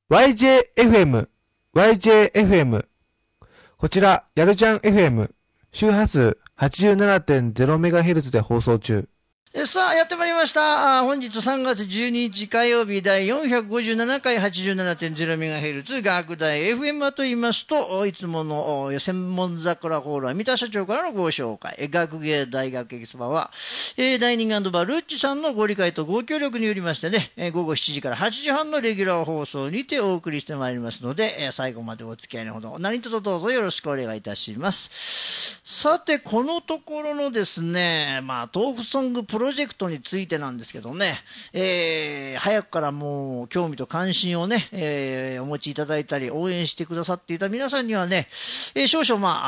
YJFM、YJFM。こちら、やるじゃん FM。周波数 87.0MHz で放送中。 さあ、やってまいりました。本日3月12日火曜日第457回 87.0MHz 学大 FM と言いますと、いつもの専門桜ホールは三田社長からのご紹介。学芸大学エキスパは、ダイニングバールッチさんのご理解とご協力によりましてね、午後7時から8時半のレギュラー放送にてお送りしてまいりますので、最後までお付き合いのほど何卒どうぞよろしくお願いいたします。さて、このところのですね、豆腐ソングプロジェクトについてなんですけどね、早くからもう興味と関心をね、お持ちいただいたり応援してくださっていた皆さんにはね、少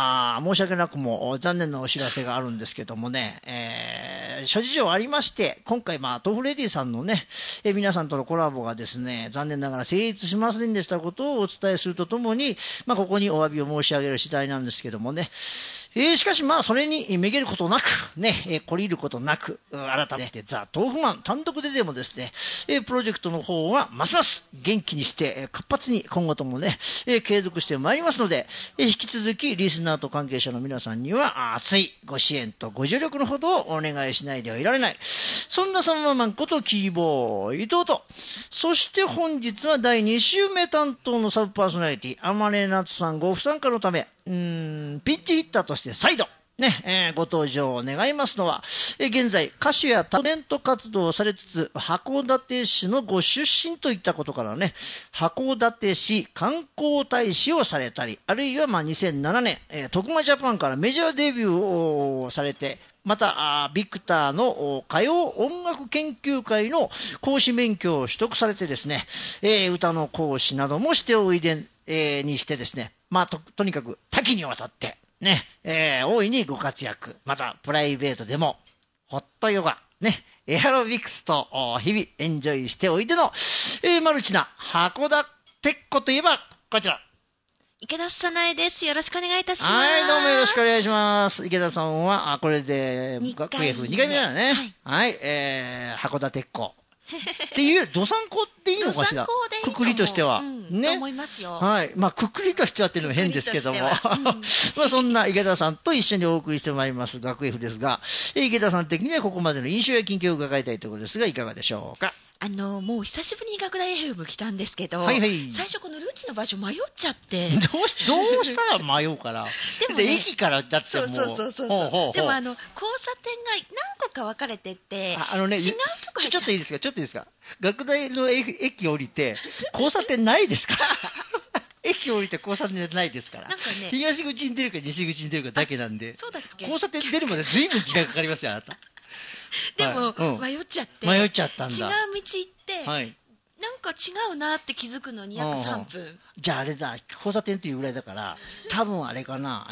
々申し訳なくも残念なお知らせがあるんですけどもね、諸事情ありまして今回豆腐レディさんのね、皆さんとのコラボがですね残念ながら成立しませんでしたことをお伝えするとともに、ここにお詫びを申し上げる次第なんですけどもね、しかしそれにめげることなくね、懲りることなく改めてザ・豆腐マン単独ででもですね、プロジェクトの方はますます元気にして活発に今後ともね、継続してまいりますので、引き続きリスナーと関係者の皆さんには熱いご支援とご助力のほどをお願いしないではいられない、そんなサンママンことキーボー伊藤と、そして本日は第2週目担当のサブパーソナリティ天音夏さんご不参加のためピッチヒッターとして再度ね、ご登場を願いますのは、現在歌手やタレント活動をされつつ函館市のご出身といったことからね、函館市観光大使をされたり、あるいは2007年、徳間ジャパンからメジャーデビューをされて、またビクターの歌謡音楽研究会の講師免許を取得されてですね、歌の講師などもしておいで、にしてですね、とにかく多岐にわたってね、大いにご活躍、またプライベートでもホットヨガね、エアロビクスと日々エンジョイしておいでの、マルチな函館っ子といえばこちら池田さなえです。よろしくお願いいたします。 はい、どうもよろしくお願いします。池田さんはこれで学F2回目だね。はい、函館っ子っていうどさんこっていいのかしら。くくりとしては、 ね。と思いますよ。 はい、くくりとしてはっていうのも変ですけども、そんな池田さんと一緒にお送りしてまいります学 F ですが、池田さん的にはここまでの印象や近況を伺いたいところですが、いかがでしょうか。 もう久しぶりに学大 FM 来たんですけど、 はいはい、 最初このルーチの場所迷っちゃってどうしたら迷うからでも、ね、駅からだってもうそうでも交差点が何個か分かれてて、違うとこちょっといいですか学大の駅降りて交差点ないですか駅降りて交差点ないですから、東口に出るか西口に出るかだけなんで、 そうだっけ、 交差点出るまで随分時間かかりますよあなたでも、迷っちゃって迷っちゃったんだ、 違う道行って、なんか違うなって気づくのに約3分。 じゃああれだ、交差点っていうぐらいだから多分あれかな、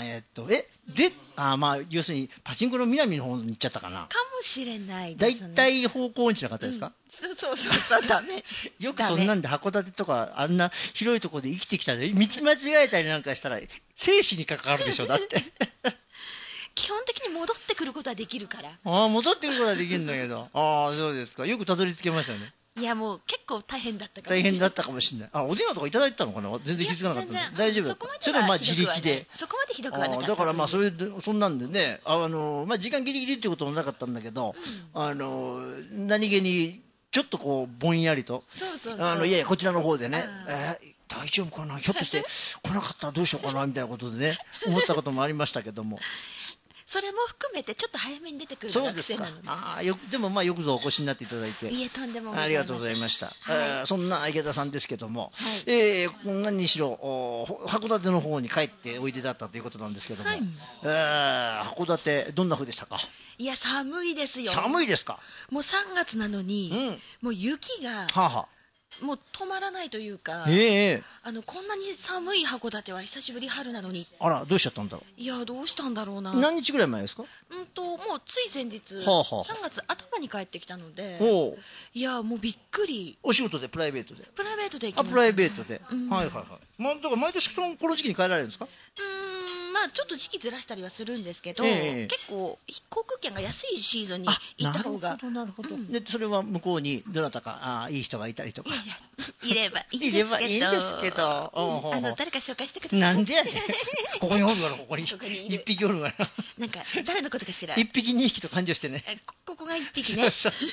要するにパチンコの南の方に行っちゃったかな、 かもしれないですね。 だいたい方向音痴なかったですか、 そうダメよくそんなんで函館とかあんな広いところで生きてきたら道間違えたりなんかしたら生死に関わるでしょだって基本的に戻ってくることはできるから。 戻ってくることはできるんだけどそうですか、よくたどり着けましたね。 いやもう結構大変だったかもしれない。お電話とかいただいてたのかな、全然気づかなかったんで。大丈夫だった。それは自力で。 そこまでひどくはなかった。 だからそんなんでね、時間ギリギリってこともなかったんだけど、何気にちょっとこうぼんやりと、いやこちらの方でね、大丈夫かな、ひょっとして来なかったらどうしようかなみたいなことでね思ったこともありましたけどもそれも含めてちょっと早めに出てくる学生なので。 でもよくぞお越しになっていただいて、 いえとんでもございません、 ありがとうございました、そんな池田さんですけども、何にしろ函館の方に帰っておいでだったということなんですけども、函館どんな風でしたか。 いや寒いですよ。 寒いですか。 もう3月なのに、もう雪がもう止まらないというか、こんなに寒い函館は久しぶり、春なのに。 あら、どうしちゃったんだろう。 いや、どうしたんだろうな。 何日ぐらい前ですか。もうつい先日、3月頭に帰ってきたので、いやもうびっくり。 お仕事でプライベートで。 プライベートで行きました、 プライベートで、はいはいはい。だから毎年この時期に帰られるんですか。 まあちょっと時期ずらしたりはするんですけど、結構航空券が安いシーズンに行った方が。 なるほど。でそれは向こうにどなたかいい人がいたりとか。 いればいいんですけど。誰か紹介してください。 なんでやねん。ここにおるから、ここに一匹おるから。 なんか誰のことかしら。 一匹二匹と感情してね。 ここが一匹ね。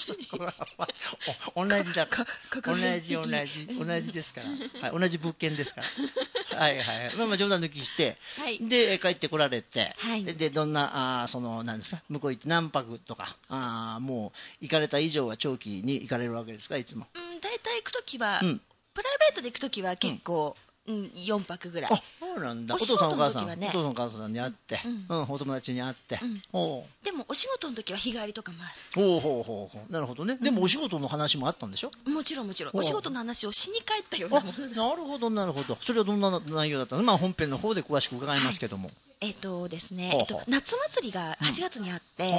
同じだ。同じですから。はい、同じ物件ですから。はいはい。まあ冗談抜きして、で帰ってこられて、でどんななんですか、向こう行って何泊とか、もう行かれた以上は長期に行かれるわけですか、いつも。 大体行くときは、プライベートで行くときは結構。4泊ぐらい。 そうなんだ。お父さんお母さんに会って、お友達に会って。 でもお仕事の時は日帰りとかもある。なるほどね。でもお仕事の話もあったんでしょ。 もちろん。お仕事の話をしに帰ったようなもの。なるほど。それはどんな内容だったの？まあ本編の方で詳しく伺いますけども。 ですね、夏祭りが8月にあって、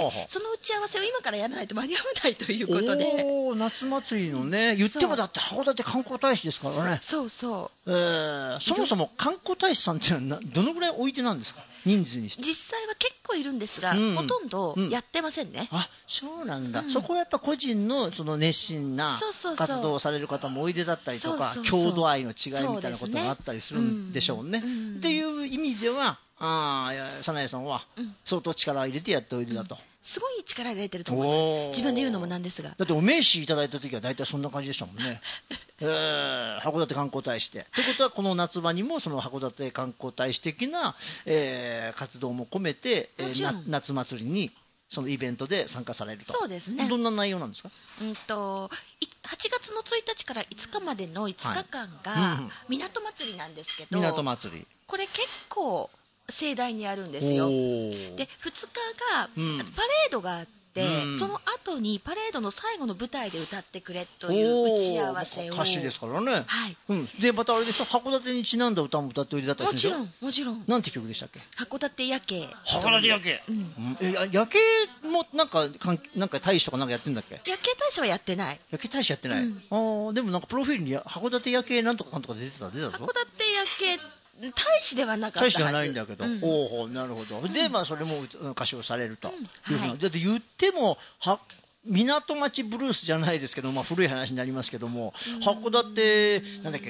その打ち合わせを今からやらないと間に合わないということで。 夏祭りのね、言ってもだって函館観光大使ですからね。 そう。 そもそも観光大使さんってのはどのぐらいおいてなんですか、人数にして。 実際は結構いるんですが、ほとんどやってませんね。 そうなんだ。そこはやっぱ個人のその熱心な活動をされる方もおいでだったりとか、郷土愛の違いみたいなことがあったりするんでしょうね。っていう意味では早苗さんは相当力を入れてやっておいでだと。 すごい力入れてると思う。自分で言うのもなんですが。 だってお名刺いただいた時は大体そんな感じでしたもんね。函館観光大使って。ということはこの夏場にもその函館観光大使的な、活動も込めて、夏祭りにそのイベントで参加されると。 そうですね。 どんな内容なんですか ？8月の1日から5日までの5日間が港祭りなんですけど、 港祭りこれ結構盛大にやるんですよ。で2日がパレードがあって、その後にパレードの最後の舞台で歌ってくれという打ち合わせを。 歌手ですからね。でまたあれでしょ、函館にちなんだ歌も歌っておいでだったりするんでしょ。 もちろん。 なんて曲でしたっけ？ 函館夜景。 函館夜景。夜景もなんか大使とかなんかやってんだっけ？ 夜景大使はやってない。 夜景大使やってない。でもなんかプロフィールに函館夜景なんとかかんとか出てたぞ。 函館夜景大使ではなかったはず。 大使ではないんだけど。なるほど。でそれも歌唱されると。だって言っても港町ブルースじゃないですけど、古い話になりますけども、函館なんだっけ、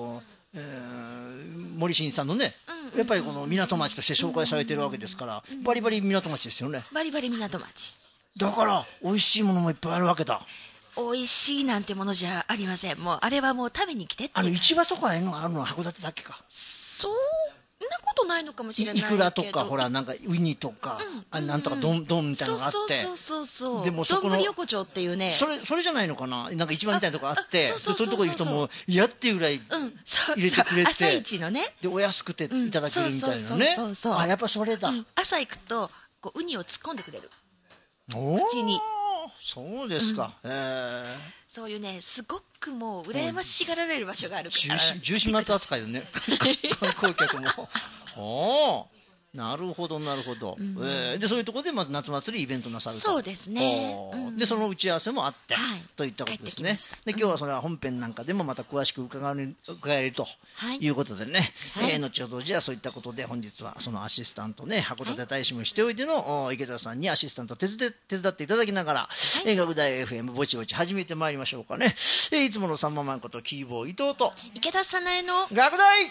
森進さんのね、やっぱりこの港町として紹介されてるわけですから、バリバリ港町ですよね。 バリバリ港町だから美味しいものもいっぱいあるわけだ。 美味しいなんてものじゃありません。もうあれはもう食べに来てって。 市場とかあるのは函館だっけか。 そんなことないのかもしれないけど。 イクラとかほらなんかウニとか、なんとか丼みたいなのがあって。 そう。でもそこの丼横丁っていうね。 それじゃないのかな。なんか市場みたいなとこあって、そういうとこ行くともうやっていうぐらい入れてくれて、 朝一のね。 でお安くていただけるみたいなね。やっぱそれだ。 朝行くとウニを突っ込んでくれる。口に。 そうですか。 そういうね、すごくもう羨ましがられる場所があるから。 重心松扱いよね。観光客も。なるほど。でそういうところでまず夏祭りイベントなさると。 そうですね。 でその打ち合わせもあってといったことですね。で今日はそれは本編なんかでもまた詳しく伺えるということでね、後ほどじゃあそういったことで本日はそのアシスタントね、函館大使もしておいての池田さんにアシスタント手伝っていただきながら、学大 FM ぼちぼち始めてまいりましょうかね。いつものサンママンことキーボー伊藤と池田早苗の学大 FM。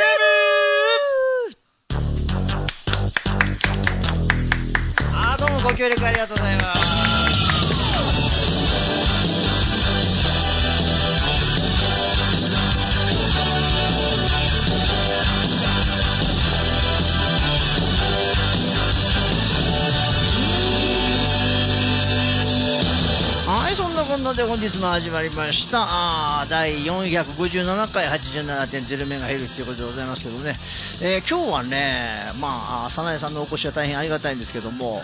どうもご協力ありがとうございます。そんなこんなで本日も始まりました第457回 87.0MHz ということでございますけどね、今日はね早苗さんのお越しは大変ありがたいんですけども、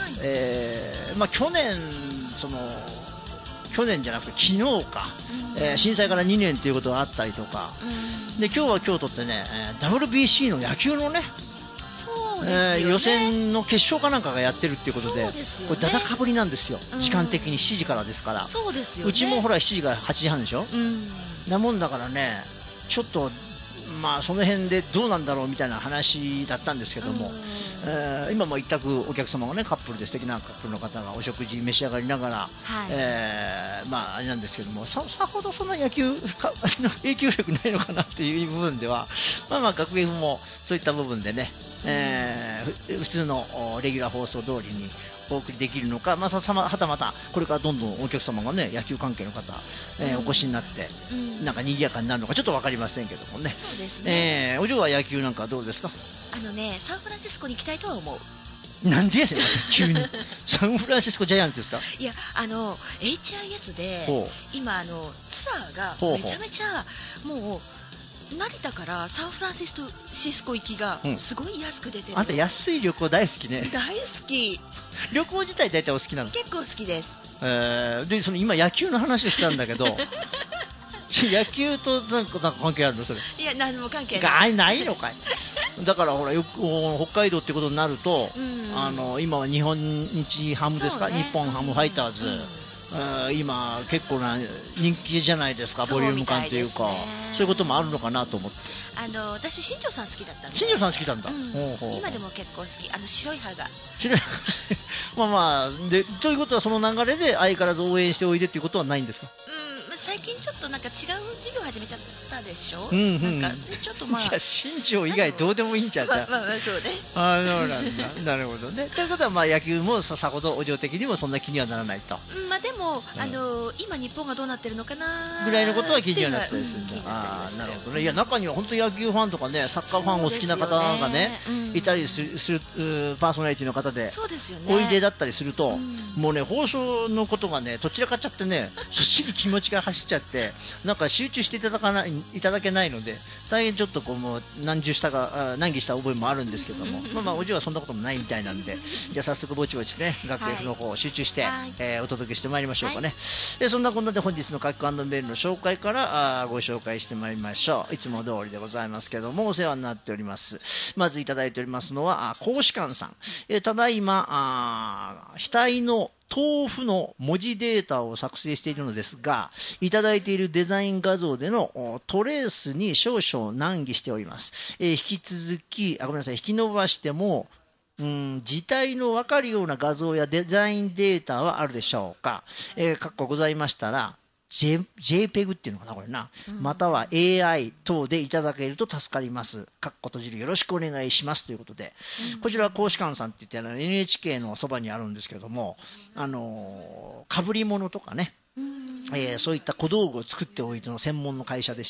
去年じゃなくて昨日か、震災から2年ということがあったりとか、で今日は今日とってね WBC の野球のね予選の決勝かなんかがやってるっていうことで、これだだかぶりなんですよ、時間的に7時からですから。 そうですよね。 うちもほら7時から8時半でしょ、なもんだからね、ちょっとその辺でどうなんだろうみたいな話だったんですけども、 今も一択お客様がね、カップルで素敵なカップルの方がお食事召し上がりながら、 はいあれなんですけども、さほどそんな野球影響力ないのかなっていう部分では、学園もそういった部分でね、普通のレギュラー放送通りにお送りできるのか、はたまたこれからどんどんお客様がね、野球関係の方、お越しになって、なんか賑やかになるのかちょっと分かりませんけどもね。 そうですね。 お嬢は野球なんかどうですか？ サンフランシスコに行きたいとは思う。 なんでやねん、急にサンフランシスコジャイアンツですか？ いや、HIS で今ツアーがめちゃめちゃもう成田からサンフランシスコ行きがすごい安く出てる、 あんた安い旅行大好きね。 大好き。 旅行自体大体お好きなの？ 結構好きです。 で今野球の話をしたんだけど野球となんか関係あるのそれ？ いや、何も関係ない。 ないのかい。だからほら北海道ってことになると、今は日本日ハムですか、日本ハムファイターズ、今結構な人気じゃないですか、ボリューム感というか、そういうこともあるのかなと思って。 私新庄さん好きだったんで。 新庄さん好きなんだ。 今でも結構好き。白い歯が。 白いでということはその流れで相変わらず応援しておいでっていうことはないんですか？ 最近ちょっとなんか違う事業始めちゃったでしょ。 なんかちょっとじゃあ新庄以外どうでもいいんちゃう？ そうね。 そうなんだ。なるほどね。ということは野球もさほどお嬢的にもそんな気にはならないと。 でも今日本がどうなってるのかなぐらいのことは気にはなったりするんだ。なるほどね。いや、中には本当野球ファンとかね、サッカーファンお好きな方がねいたりするパーソナリティの方でおいでだったりすると、もうね、放送のことがね、どちらかっちゃってね、そっちに気持ちが走っちゃって、なんか集中していただけないので、大変ちょっともう難儀した覚えもあるんですけども、お嬢はそんなこともないみたいなんで、じゃあ早速ぼちぼちね、学園の方集中して、お届けしてまいりましょうかね。そんなこんなで本日の書き込んだメールの紹介からご紹介してまいりましょう。いつも通りでございますけども、お世話になっております。まずいただいておりますのは公使館さん。ただいま額の豆腐の文字データを作成しているのですが、いただいているデザイン画像でのトレースに少々難儀しております。引き続き、引き伸ばしても字体の分かるような画像やデザインデータはあるでしょうか。ございましたら、JPEG っていうのかな、これな、または AI 等でいただけると助かります。閉じるよろしくお願いしますということで、こちらは公使館さんって言ってNHK のそばにあるんですけども、かぶり物とかね、そういった小道具を作っておいての専門の会社でして、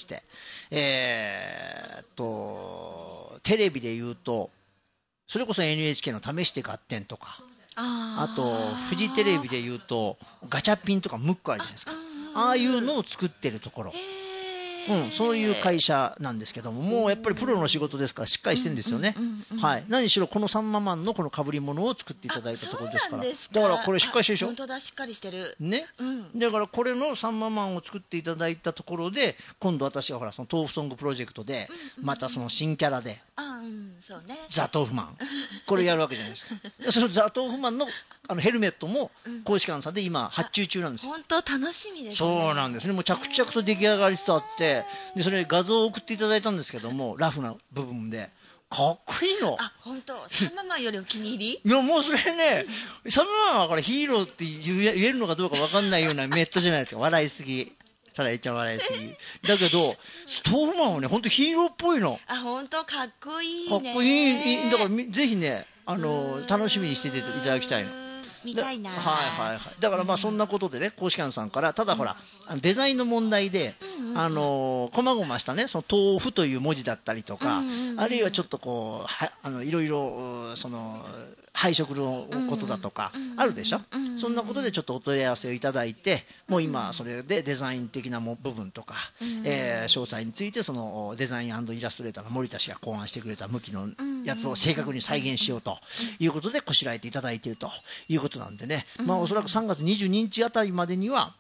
テレビで言うとそれこそ NHK の試して合点とか、あとフジテレビで言うとガチャピンとかムックあるじゃないですか。ああいうのを作ってるところ、そういう会社なんですけども、もうやっぱりプロの仕事ですからしっかりしてるんですよね。何しろこのサンママンのこの被り物を作っていただいたところですから。だからこれしっかりしてるでしょ。 本当だ、しっかりしてるね。だからこれのサンママンを作っていただいたところで、今度私がその豆腐ソングプロジェクトでまたその新キャラでザ・豆腐マンこれやるわけじゃないですか。そのザ・豆腐マンのヘルメットも公使館さんで今発注中なんですよ。 本当楽しみですね。 そうなんですね。もう着々と出来上がりつつあって、でそれ画像を送っていただいたんですけども、ラフな部分でかっこいいの。 本当。サンママンよりお気に入り？ いや、もうそれね、サンママンはこれヒーローって言えるのかどうか分かんないようなメットじゃないですか。笑いすぎ。ただいちゃん笑いすぎ。だけど豆腐マンはね、本当ヒーローっぽいの。 本当かっこいいね。 かっこいい。だからぜひね、楽しみにしていただきたいの。 見たいな。 だからそんなことでね、公使館さんからただほら、デザインの問題で細々したね、その豆腐という文字だったりとか、あるいはちょっといろいろその配色のことだとかあるでしょ。そんなことでちょっとお問い合わせをいただいて、もう今それでデザイン的な部分とか詳細について、そのデザイン&イラストレーターの森田氏が考案してくれた向きのやつを正確に再現しようということでこしらえていただいているということなんでね、おそらく3月22日あたりまでには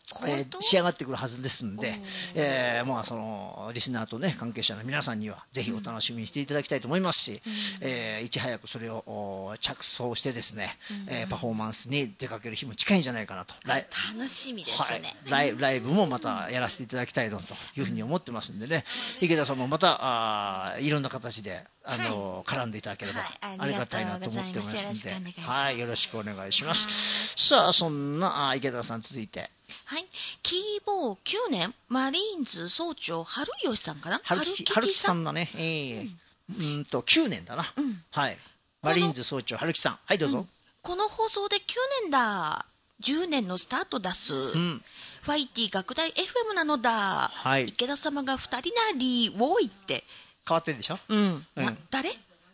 仕上がってくるはずですので、まあ、そのリスナーと、ね、関係者の皆さんにはぜひお楽しみにしていただきたいと思いますし、いち早くそれを着想してですね、パフォーマンスに出かける日も近いんじゃないかなと。 楽しみですね、 はい、ライブもまたやらせていただきたいなというふうに思ってますんでね、池田さんもまたいろんな形で絡んでいただければありがたいなと思ってますので、はい、よろしくお願いします。さあ、そんな池田さん続いて、 はい、キーボー9年マリーンズ総長春吉さんかな、 春吉さんだね、9年だな、はい、マリーンズ総長春吉さん、はい、どうぞ。 この放送で9年だ、10年のスタートだす、ファイティ学大 FM なのだ、はい、池田様が2人なりを言って変わってるでしょ、 誰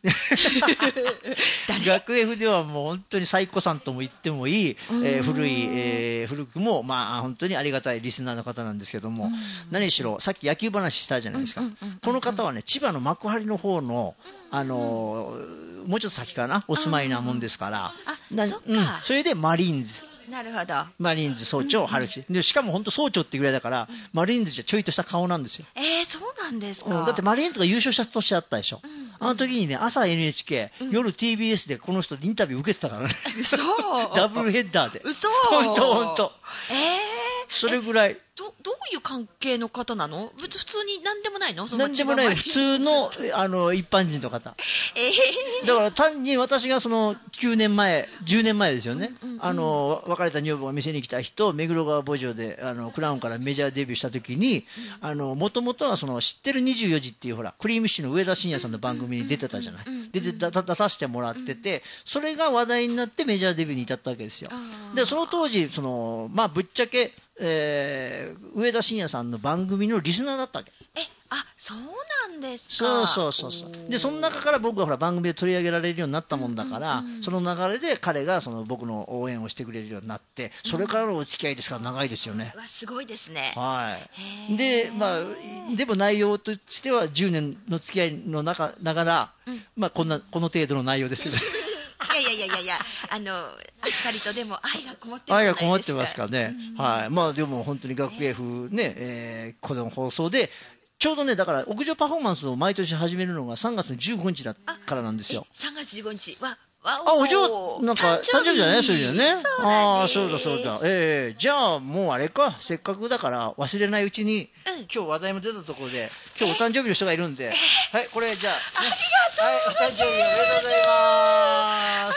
学 F ではもう本当に最古さんとも言ってもいい、古くもまあ本当にありがたいリスナーの方なんですけども、何しろさっき野球話したじゃないですか、この方はね千葉の幕張の方の、もうちょっと先かなお住まいなもんですから、それでマリーンズ、 なるほど、 マリーンズ総長春吉、でしかも本当総長ってぐらいだから、マリーンズじゃちょいとした顔なんですよ。 そうなんですか。 だってマリーンズが優勝した年あったでしょ、あの時にね、朝 NHK、夜 TBS でこの人インタビュー受けてたからね。ダブルヘッダーで。本当。それぐらい。 どういう関係の方なの？普通に何でもないの？ 何でもない、普通の一般人の方。だから単に私がその9年前、10年前ですよね。別れた女房が店に来た人、目黒川牧場でクラウンからメジャーデビューした時に、もともとはその知ってる24時っていうほらクリームシチューの上田晋也さんの番組に出てたじゃない。出させてもらってて、それが話題になってメジャーデビューに至ったわけですよ。でその当時まあぶっちゃけ上田晋也さんの番組のリスナーだったわけ。 そうなんですか。 そうでその中から僕がほら番組で取り上げられるようになったもんだから、その流れで彼がその僕の応援をしてくれるようになって、それからのお付き合いですから長いですよね。 すごいですね。 ででも内容としては10年の付き合いの中ながら、この程度の内容ですけどいやあっさりとでも愛がこもってるじゃないですか。 愛がこもってますかね。まあでも本当に学 F ね、この放送でちょうどね、だから屋上パフォーマンスを毎年始めるのが3月の15日だからなんですよ。 3月15日お嬢なんか誕生日じゃない？そうよね。そうだ。じゃあもうあれか、せっかくだから忘れないうちに、今日話題も出たところで今日お誕生日の人がいるんで、はい、これじゃあ、 ありがとうございます。 お誕生日おめでとうございます。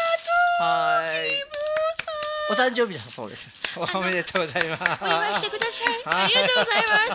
お誕生日だそうです。おめでとうございます。 お祝いしてください。ありがとうございます。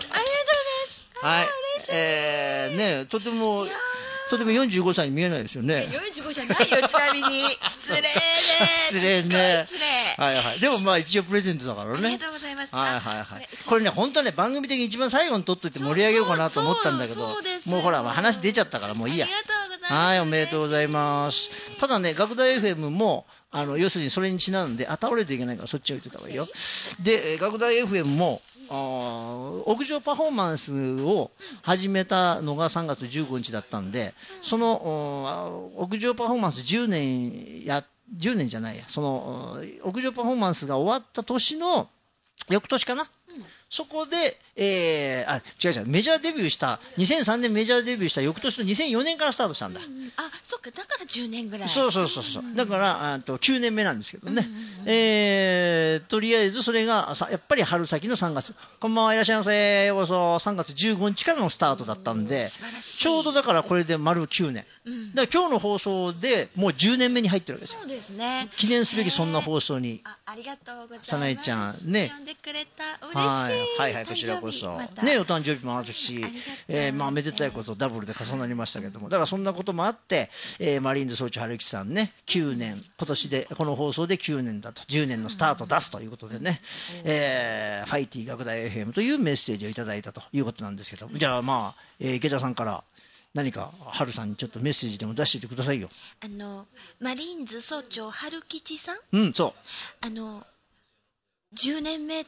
ね、とても45歳に見えないですよね。 45じゃないよ、ちなみに。失礼ね。 失礼ね。でもまあ一応プレゼントだからね。 ありがとうございます。 これね、本当はね、番組的に一番最後に撮っといて盛り上げようかなと思ったんだけど、もうほら、話出ちゃったからもういいや。 ありがとうございます。はい、 おめでとうございます。ただね、学大 FM も、要するにそれにちなんで、倒れるといけないからそっちを言ってた方がいいよ。で、学大 FM も、屋上パフォーマンスを始めたのが3月15日だったんで、その屋上パフォーマンス10年じゃないや、その屋上パフォーマンスが終わった年の翌年かな、そこで、違うメジャーデビューした2003年メジャーデビューした翌年の2004年からスタートしたんだ。 そっか、だから10年ぐらい。 そう、だから9年目なんですけどね、とりあえずそれがやっぱり春先の3月、こんばんはいらっしゃいませ、ようこそ、3月15日からのスタートだったんで、ちょうどだからこれで丸9年、だから今日の放送でもう10年目に入ってるわけですよ。 そうですね、 記念すべきそんな放送に。 ありがとうございます。 さなえちゃんね、 呼んでくれた、嬉しい。 こちらこそね、お誕生日もあるし、めでたいことダブルで重なりましたけども、だからそんなこともあって、マリーンズ総長春吉さんね、9年、今年でこの放送で9年だと、10年のスタート出すということでね、ファイティ学大 FM というメッセージをいただいたということなんですけど、じゃあ池田さんから何か春さんにちょっとメッセージでも出していてくださいよ。 マリーンズ総長春吉さん、 そう、 10年目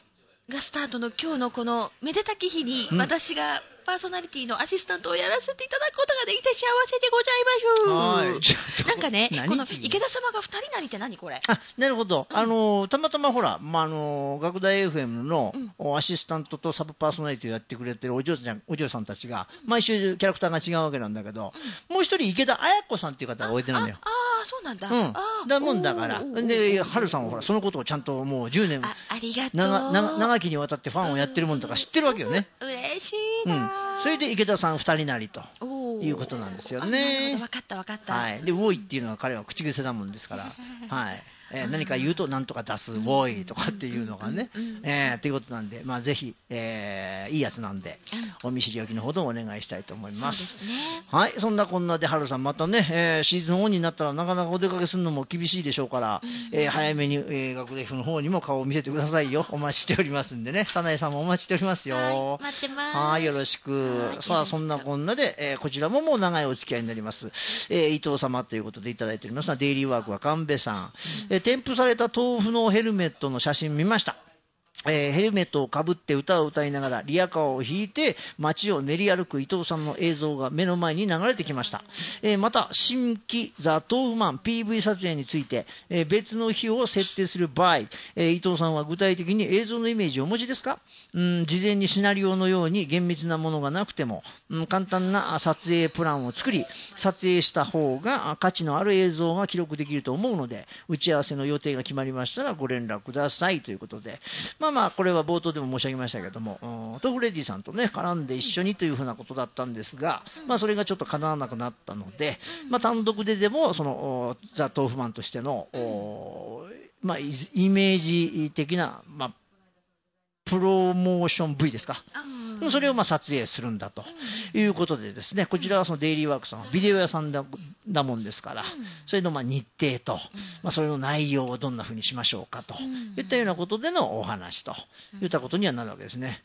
がスタートの今日のこのめでたき日に、私がパーソナリティのアシスタントをやらせていただくことができて幸せでございます。なんかね、この池田様が2人なりって何これ。 なるほど。たまたまほら、学大 FM のアシスタントとサブパーソナリティをやってくれてるお嬢さんたちが、毎週キャラクターが違うわけなんだけど、もう一人池田彩子さんっていう方が置いてるんだよ。 そうなんだ。 だもんだから。で、春さんはほら、そのことをちゃんともう10年、 ありがとう。 長きにわたってファンをやってるもんとか知ってるわけよね。 嬉しいな。 それで池田さん2人なりということなんですよね。 分かった。 はい。で、ウォイっていうのは彼は口癖なもんですから。はい。何か言うとなんとか出すウォイとかっていうのがね。ということなんで、ぜひ、いいやつなんで、お見知りおきのほどお願いしたいと思います。 そうですね。 はい。そんなこんなで春さんまたね、シーズンオンになったらなかなかお出かけするのも厳しいでしょうから、早めに、学大 F の方にも顔を見せてくださいよ。お待ちしておりますんでね。早苗さんもお待ちしておりますよ。 待ってます。 はい。よろしく。さあ、そんなこんなで、こちらももう長いお付き合いになります。伊藤様ということでいただいておりますのは、デイリーワークは神戸さん。添付された豆腐のヘルメットの写真見ました。ヘルメットをかぶって歌を歌いながらリヤカーを引いて街を練り歩く伊藤さんの映像が目の前に流れてきました。また新規ザ・豆腐マン PV 撮影について、別の日を設定する場合、伊藤さんは具体的に映像のイメージをお持ちですか？事前にシナリオのように厳密なものがなくても、簡単な撮影プランを作り撮影した方が価値のある映像が記録できると思うので、打ち合わせの予定が決まりましたらご連絡くださいということで、これは冒頭でも申し上げましたけども、豆腐レディさんとね絡んで一緒にというふうなことだったんですが、それがちょっと叶わなくなったので、単独ででもそのザ・豆腐マンとしての、イメージ的な、プロモーション V ですか、それを撮影するんだということでですね、こちらはそのデイリーワークさんはビデオ屋さんだもんですから、それの日程と、それの内容をどんなふうにしましょうかといったようなことでのお話といったことにはなるわけですね。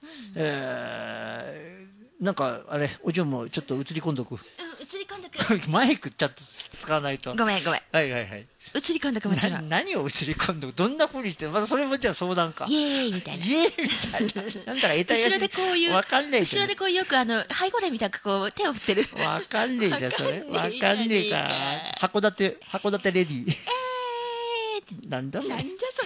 なんかあれ、お嬢もちょっと映り込んどく。 映り込んどく。 マイクちゃんと使わないと。 ごめん。 はい。 映り込んどくもちろん。 何を映り込んどく？どんな風にして？それもじゃあ相談か。 イエーイみたいな。 なんだか得体後ろでこういう。 わかんないけど。 後ろでこうよく背後霊みたくこう手を振ってる。 わかんねえじゃんそれ。わかんねえか。函館レディー。なんだそれ。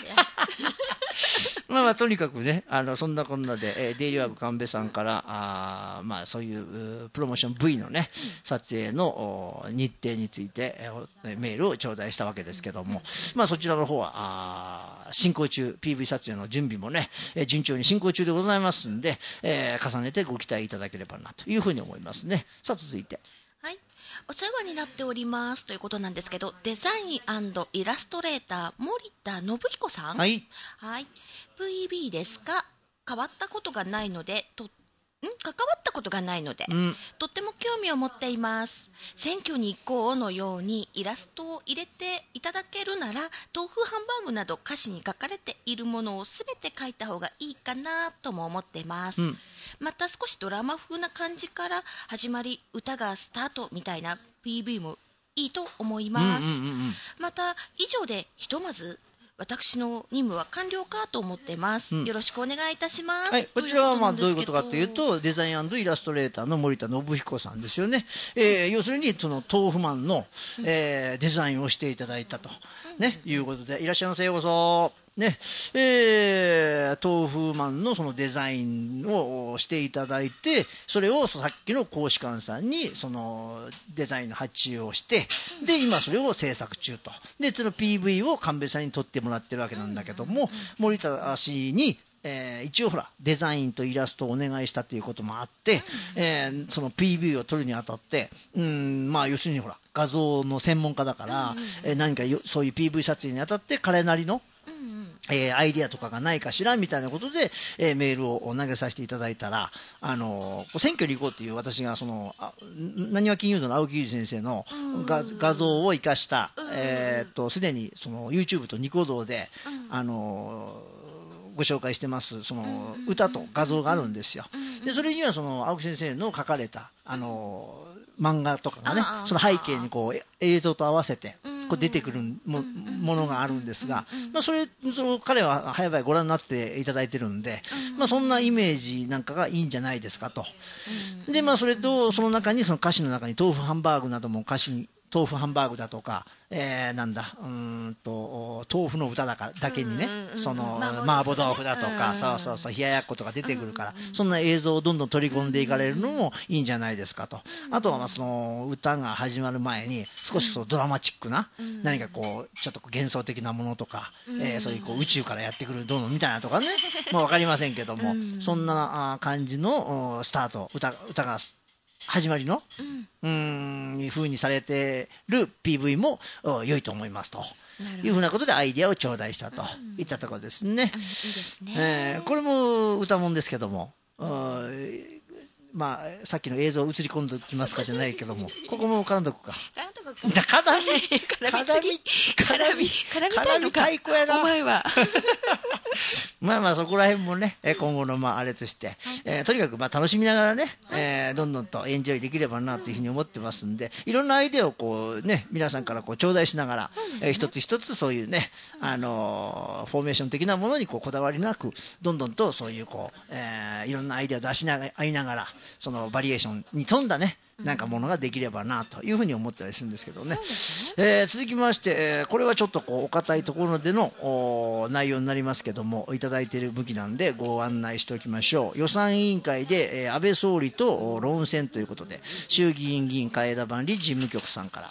とにかくね、そんなこんなで、デイリーワーク神戸さんからそういうプロモーション V のね、撮影の日程について、メールを頂戴したわけですけども、そちらの方は進行中、PV 撮影の準備もね、順調に進行中でございますんで、重ねてご期待いただければなというふうに思いますね。さあ続いて。 はい。お世話になっておりますということなんですけど、デザイン&イラストレーター森田信彦さん。 はい。 VB ですか？関わったことがないので、とっても興味を持っています。選挙に行こうのようにイラストを入れていただけるなら、豆腐ハンバーグなど歌詞に書かれているものをすべて書いた方がいいかなとも思っています。また少しドラマ風な感じから始まり歌がスタートみたいな PV もいいと思います。また以上でひとまず私の任務は完了かと思っています。よろしくお願いいたします。 はい、こちらはどういうことかというと、デザイン&イラストレーターの森田信彦さんですよね。要するにその豆腐マンの、デザインをしていただいたと、いうことで、いらっしゃいませ、ようこそ。豆腐マンのそのデザインをしていただいて、それをさっきの公使館さんにそのデザインの発注をして、で今それを制作中と。でその PV を神戸さんに撮ってもらってるわけなんだけども、森田氏に一応ほらデザインとイラストをお願いしたということもあって、その PV を撮るにあたって、要するにほら画像の専門家だから、何かそういう PV 撮影にあたって彼なりのアイディアとかがないかしらみたいなことで、メールを投げさせていただいたら、選挙に行こうっていう私がなにわ金融道の青木裕二先生の画像を生かした、すでにその YouTube とニコ動で、ご紹介してますその歌と画像があるんですよ。でそれにはその青木先生の書かれた漫画とかがね、その背景にこう映像と合わせてこう出てくるものがあるんですが、その彼は早々ご覧になっていただいてるんで、そんなイメージなんかがいいんじゃないですかと。でそれとその中にその歌詞の中に豆腐ハンバーグなども歌詞に豆腐ハンバーグだとか、なんだ豆腐の歌だけにね、その麻婆豆腐だとか、そう冷ややっことか出てくるから、そんな映像をどんどん取り込んでいかれるのもいいんじゃないですかと。あとはその歌が始まる前に少しドラマチックな、何かこうちょっと幻想的なものとか、そういうこう宇宙からやってくるどうのみたいなとかね、分かりませんけども、そんな感じのスタート、歌が始まりの風にされてる PV も良いと思いますというふうなことでアイディアを頂戴したといったところですね。 いいですね。 これも歌もんですけども、さっきの映像映り込んできますかじゃないけども、ここも絡んどくか。絡みたい子やな。 お前は。 そこら辺もね、今後のあれとして、とにかく楽しみながらね、どんどんとエンジョイできればなというふうに思ってますんで、いろんなアイデアをこうね、皆さんからこう頂戴しながら、一つ一つそういうね、フォーメーション的なものにこだわりなく、どんどんとそういういろんなアイデアを出し合いながら、そのバリエーションに富んだね、なんかものができればなというふうに思ったりするんですけどね。続きまして、これはちょっとお堅いところでの内容になりますけども、いただいている武器なんでご案内しておきましょう。予算委員会で、安倍総理と論戦ということで、衆議院議員替田万里事務局さんから、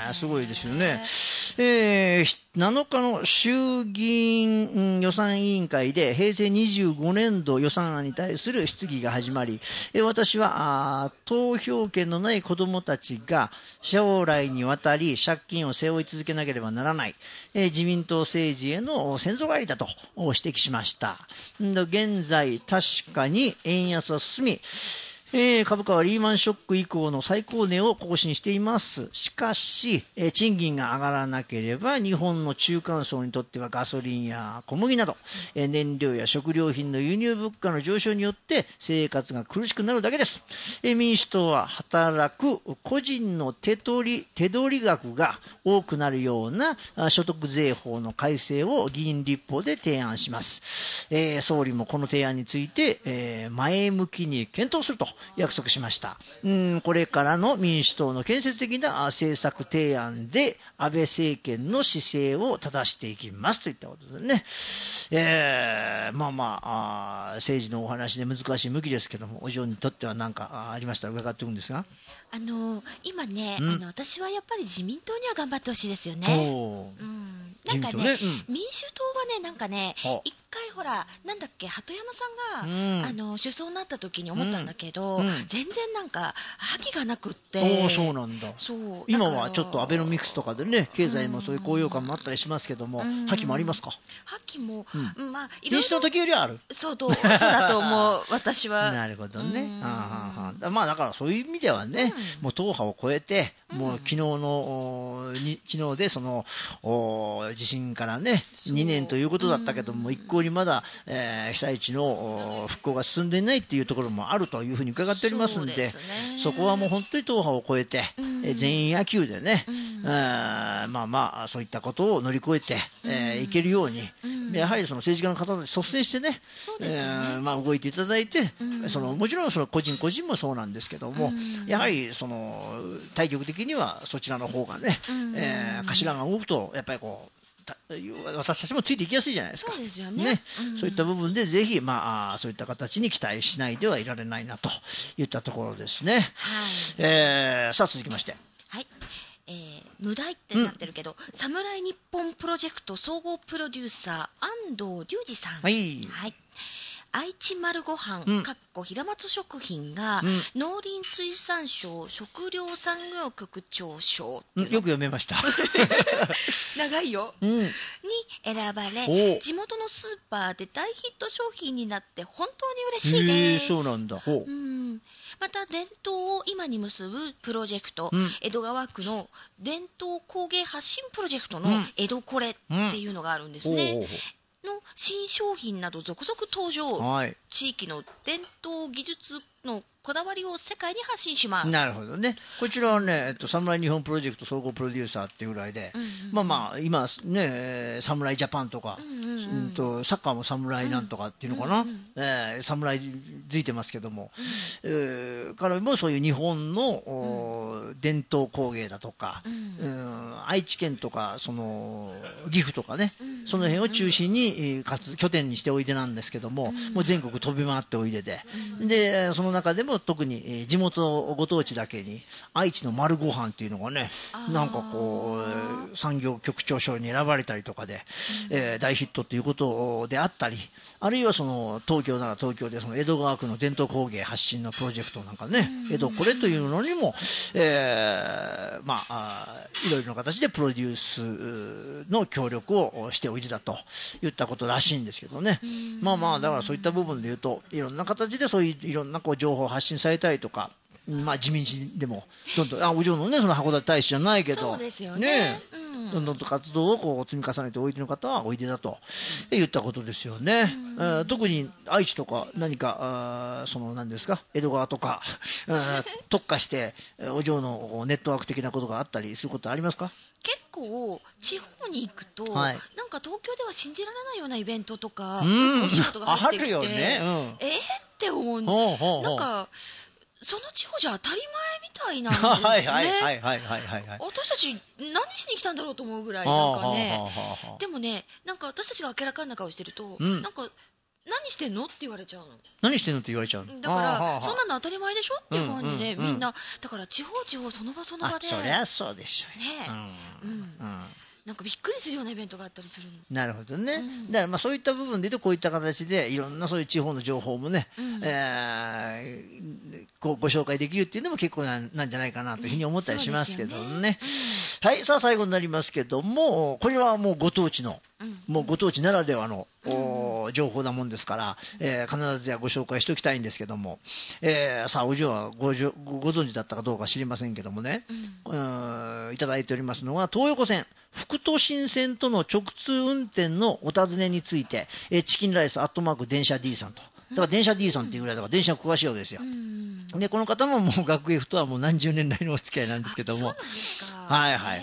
すごいですよね。7日の衆議院予算委員会で平成25年度予算案に対する質疑が始まり、私は投票権のない子どもたちが将来にわたり借金を背負い続けなければならない、自民党政治への先祖返りだと指摘しました。現在確かに円安は進み、株価はリーマンショック以降の最高値を更新しています。しかし、賃金が上がらなければ日本の中間層にとってはガソリンや小麦など、燃料や食料品の輸入物価の上昇によって生活が苦しくなるだけです。民主党は働く個人の手取り額が多くなるような所得税法の改正を議員立法で提案します。総理もこの提案について、前向きに検討すると約束しました。これからの民主党の建設的な政策提案で安倍政権の姿勢を正していきますといったことでね、政治のお話で難しい向きですけども、お嬢にとっては何かありましたら伺っておくんですが、 今ね、私はやっぱり自民党には頑張ってほしいですよね。なんかね、民主党はね、なんかね、一回ほら、なんだっけ、鳩山さんが、首相になった時に思ったんだけど、全然なんか覇気がなくって。 そうなんだ。今はちょっとアベノミクスとかでね、経済もそういう高揚感もあったりしますけども、覇気もありますか？ 覇気も、 民主党の時よりはある。 そうだと思う、私は。 なるほどね。だからそういう意味ではね、もう党派を超えて、もう昨日でその地震からね2年ということだったけども、一向にまだ、被災地の復興が進んでいないというところもあるというふうに伺っておりますので、そこはもう本当に党派を超えて、全員野球でね、そういったことを乗り越えて、いけるように、やはりその政治家の方たち率先してね、動いていただいて、もちろんその個人個人もそうなんですけども、やはりその対極的にはそちらの方がね、頭が動くとやっぱり私たちもついていきやすいじゃないですか。 そうですよね。 そういった部分でぜひ、そういった形に期待しないではいられないなといったところですね。さあ続きまして。 はい。無題ってなってるけど、侍日本プロジェクト総合プロデューサー安藤隆二さん。はい。愛知丸ごはん平松食品が、農林水産省食料産業局長賞よく読めました長いよ、に選ばれ、地元のスーパーで大ヒット商品になって本当に嬉しいです。 そうなんだ。 また伝統を今に結ぶプロジェクト、江戸川区の伝統工芸発信プロジェクトの江戸これっていうのがあるんですね。 新商品など続々登場。 はい。 地域の伝統技術のこだわりを世界に発信します。 なるほどね。こちらはね、サムライ日本プロジェクト総合プロデューサーっていうぐらいで、まあ今ね、サムライジャパンとか、サッカーもサムライなんとかっていうのかな、サムライついてますけども、からもそういう日本の、伝統工芸だとか、愛知県とかその岐阜とかね、その辺を中心に拠点にしておいでなんですけども、もう全国飛び回っておいでで、でその中でも特に地元ご当地だけに愛知の丸ご飯っていうのがね、なんかこう産業局長賞に選ばれたりとかで、大ヒットということであったり、あるいはその東京なら東京でその江戸川区の伝統工芸発信のプロジェクトなんかね、江戸これというのにも、まあいろいろな形でプロデュースの協力をしておいでだといったことらしいんですけどね。まあだからそういった部分で言うと、いろんな形でそういういろんなこう情報を発信されたりとか、まあ地道でもどんどんお嬢のね、その函館大使じゃないけど、 そうですよね。 どんどんと活動をこう積み重ねておいでの方はおいでだと言ったことですよね。特に愛知とか何かその何ですか、江戸川とか特化してお嬢のネットワーク的なことがあったりすることありますか？ 結構地方に行くと、 はい、 なんか東京では信じられないようなイベントとか、 お仕事が入ってきて、 あるよね、 って思う。なんかその地方じゃ当たり前みたいなんですね。私たち何しに来たんだろうと思うぐらい、なんかね。でもね、なんか私たちが明らかんな顔してると、なんか何してんのって言われちゃうの。 何してんのって言われちゃうの。 だからそんなの当たり前でしょっていう感じで、みんなだから地方その場その場で、 そりゃそうでしょうね。 なんかびっくりするようなイベントがあったりするの。 なるほどね。だからまあそういった部分で言うと、こういった形でいろんなそういう地方の情報もね、ご紹介できるっていうのも結構なんじゃないかなというふうに思ったりしますけどね。はい、さあ最後になりますけども、これはもうご当地の、もうご当地ならではの、情報なもんですから、必ずやご紹介しておきたいんですけども、さあお嬢はご存知だったかどうか知りませんけどもね、いただいておりますのは東横線副都心線との直通運転のお尋ねについて、チキンライス@電車 D さんと。だから電車 D さんっていうぐらいだから電車詳しいようですよ。でこの方ももう学 F とはもう何十年来のお付き合いなんですけども、 そうなんですか。 はいはい、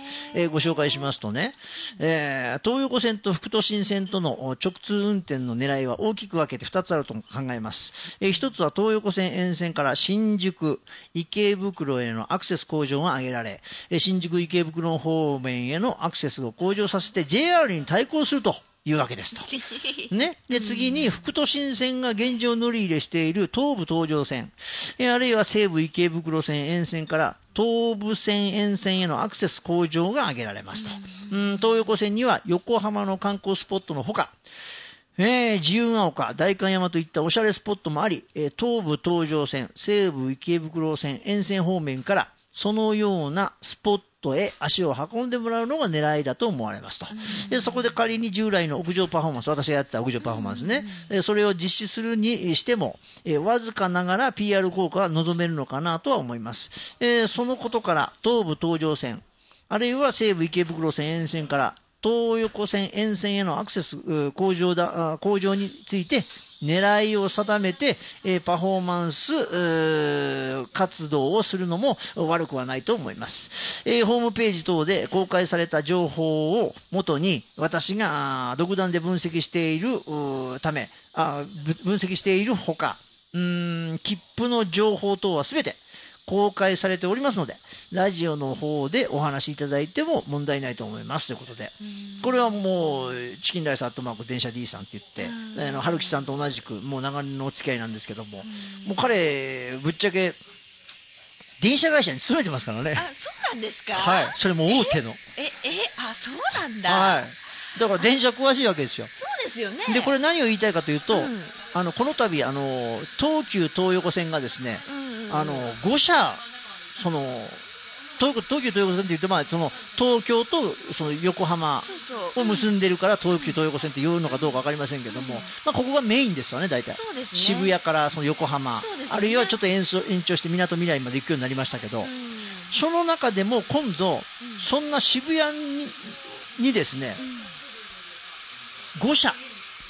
ご紹介しますとね、東横線と副都心線との直通運転の狙いは大きく分けて2つあると考えます。1つは東横線沿線から新宿池袋へのアクセス向上が挙げられ、新宿池袋方面へのアクセスを向上させて JR に対抗するというわけですと。ね。で、次に、副都心線が現状乗り入れしている東武東上線、あるいは西武池袋線沿線から東武線沿線へのアクセス向上が挙げられますと。東横線には横浜の観光スポットのほか、自由が丘、代官山といったおしゃれスポットもあり、東武東上線、西武池袋線沿線方面からそのようなスポットへ足を運んでもらうのが狙いだと思われますと。でそこで仮に従来の屋上パフォーマンス、私がやってた屋上パフォーマンスね、それを実施するにしても、わずかながら PR 効果は望めるのかなとは思います。そのことから東武東上線、あるいは西武池袋線沿線から東横線沿線へのアクセス向上について狙いを定めて、パフォーマンス活動をするのも悪くはないと思います。ホームページ等で公開された情報をもとに私が独断で分析している分析しているほか、切符の情報等はすべて公開されておりますので、ラジオの方でお話しいただいても問題ないと思いますということで、これはもうチキンライス@電車 D さんって言って、春樹さんと同じくもう長年のお付き合いなんですけども、もう彼ぶっちゃけ電車会社に勤めてますからね。 あ、そうなんですか。 はい、それも大手の。 あ、そうなんだ。 はい。だから電車詳しいわけですよ。 そうですよね。 でこれ何を言いたいかというと、この度東急東横線がですね、5社その東急東横線って言うと、その東京とその横浜を結んでるから東急東横線って言うのかどうか分かりませんけども、ここがメインですよね大体。 そうですね。 渋谷からその横浜、あるいはちょっと延長してみなとみらいまで行くようになりましたけど、その中でも今度、そんな渋谷にですね、5社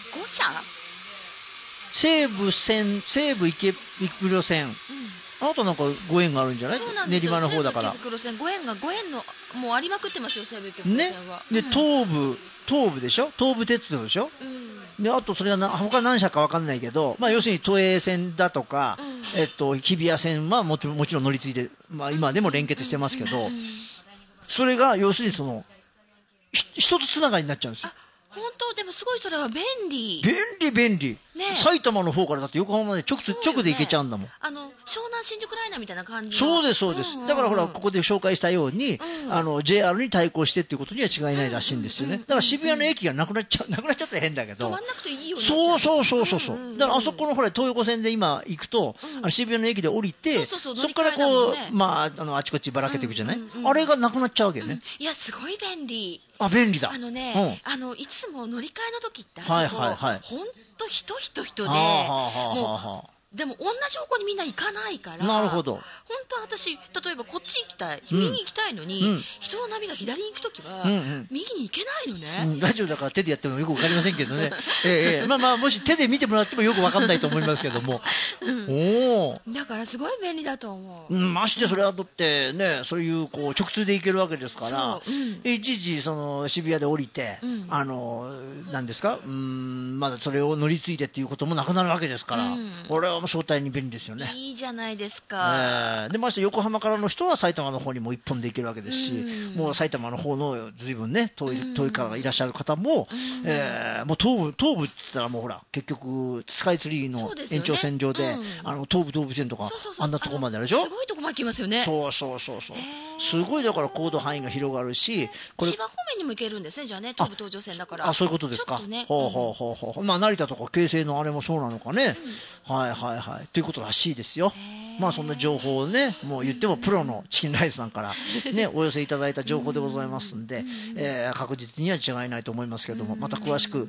5社、 西武池袋線、あなたなんかご縁があるんじゃない？ そうなんですよ。 練馬の方だから西武池袋線、5円のもうありまくってますよ、西武池袋ね線は。 で、東武でしょ、東武鉄道でしょ、であとそれは他何社か分かんないけど、要するに都営線だとか、日比谷線はもちろん乗り継いで、今でも連結してますけど、それが要するにその一つつながりになっちゃうんですよ。 本当、でもすごいそれは便利。 便利、 ね、 埼玉の方からだって横浜まで直で行けちゃうんだもん。 湘南新宿ライナーみたいな感じの。 そうです、だからほら、ここで紹介したように、JR に対抗してっていうことには違いないらしいんですよね。だから渋谷の駅がなくなっちゃったら変だけど、 止まんなくていいよね。 そう、だからあそこのほら東横線で今行くと、渋谷の駅で降りて、そこからこう、あちこちばらけていくじゃない、あれがなくなっちゃうわけね。 いや、すごい便利。 便利だ。 いつも乗り換えの時ってはいほんと人で、でも同じ方向にみんな行かないから、 なるほど。 本当は私、例えばこっち行きたい、右に行きたいのに、人の波が左に行くときは、右に行けないのね、 ラジオだから手でやってもよくわかりませんけどね。もし手で見てもらってもよくわかんないと思いますけども。 だからすごい便利だと思う。 ましてそれはだってね、そういう直通で行けるわけですから、いちいちその渋谷で降りて、なんですか、まだそれを乗り継いでっていうこともなくなるわけですから、これは相対に便利ですよね。 いいじゃないですか。 でまして横浜からの人は埼玉の方にも一本で行けるわけですし、もう埼玉の方のずいぶんね遠いからいらっしゃる方も、もう東武って言ったらもうほら結局スカイツリーの延長線上で、東武動物園とかあんなとこまであるでしょ。 すごいとこまで来ますよね。 そうすごい、だから行動範囲が広がるし、 千葉方面にも行けるんですね。じゃあね、東武東上線だから。 そういうことですか。成田とか京成のあれもそうなのかね。ということらしいですよ。そんな情報をね、もう言ってもプロのチキンライスさんからねお寄せいただいた情報でございますんで、確実には違いないと思いますけども、また詳しく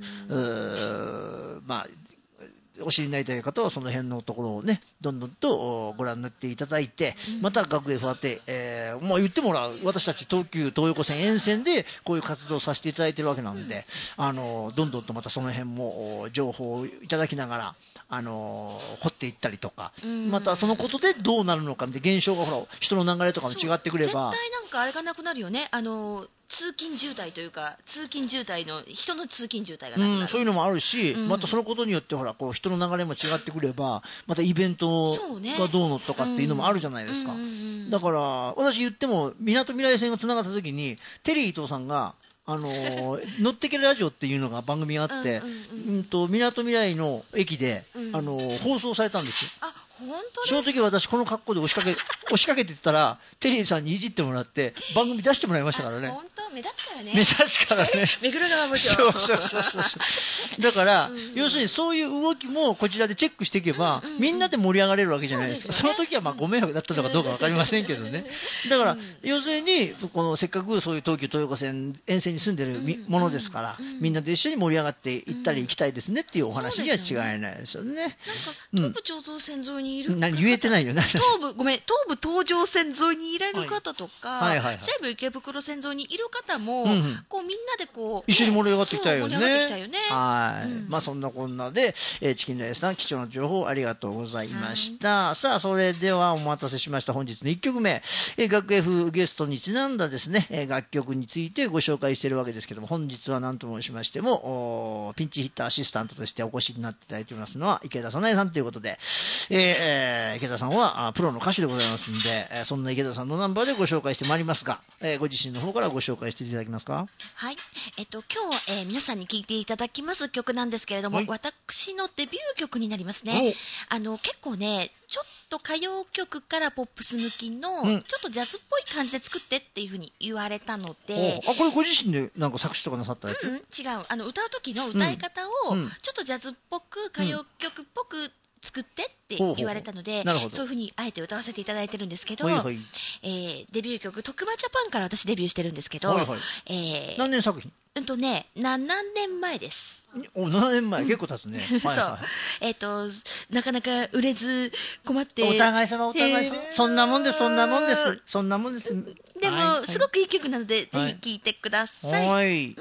お知りになりたい方はその辺のところをねどんどんとご覧になっていただいて、また学 F あて、言ってもらう、私たち東横線沿線でこういう活動をさせていただいているわけなんで、どんどんとまたその辺も情報をいただきながら掘っていったりとか、またそのことでどうなるのかで、現象がほら人の流れとかも違ってくれば、 絶対なんかあれがなくなるよね。通勤渋滞というか、人の通勤渋滞がなくなる、 そういうのもあるし、またそのことによってほらこう人の流れも違ってくれば、またイベントがどうのとかっていうのもあるじゃないですか。だから私言ってもみなとみらい線がつながった時にテリー伊藤さんが乗ってけるラジオっていうのが番組があって、みなとみらいの駅で、放送されたんですよ。 本当その時私この格好で押しかけてったらテリーさんにいじってもらって番組出してもらいましたからね。 本当目立つからね。 目立つからね。 目黒川部長。 そうだから、要するにそういう動きもこちらでチェックしていけば、みんなで盛り上がれるわけじゃないですか。その時はご迷惑だったのかどうか分かりませんけどね。だから、要するにこのせっかくそういう東急東横線沿線に住んでるものですから、みんなで一緒に盛り上がっていったり行きたいですねっていうお話には違いないですよね。 なんか東武町沿いにいる何言えてないよね。 東武東上線沿いにいられる方とか、西武池袋線沿いにいる方も、こうみんなで一緒に盛り上がってきたよね。そんなこんなで、チキンライスさん貴重な情報ありがとうございました。さあそれではお待たせしました。本日の1曲目、学 F ゲストにちなんだですね、楽曲についてご紹介しているわけですけども、本日は何と申しましてもピンチヒッターアシスタントとしてお越しになっていただいておりますのは池田早苗さんということで、池田さんはプロの歌手でございますので、そんな池田さんのナンバーでご紹介してまいりますが、ご自身の方からご紹介していただけますか。 はい、今日、皆さんに聴いていただきます曲なんですけれども、私のデビュー曲になりますね。結構ねちょっと歌謡曲からポップス向きの、ちょっとジャズっぽい感じで作ってっていう風に言われたので、 これご自身でなんか作詞とかなさったやつ？ 違う、歌う時の歌い方を、ちょっとジャズっぽく歌謡曲っぽく作ってって言われたので、そういう風にあえて歌わせていただいてるんですけど、デビュー曲特番ジャパンから私デビューしてるんですけど、 何年作品 ？7年前です。 7年前、結構経つね。 なかなか売れず困って、 お互い様そんなもんです。 でも、すごくいい曲なので、ぜひ聴いてください。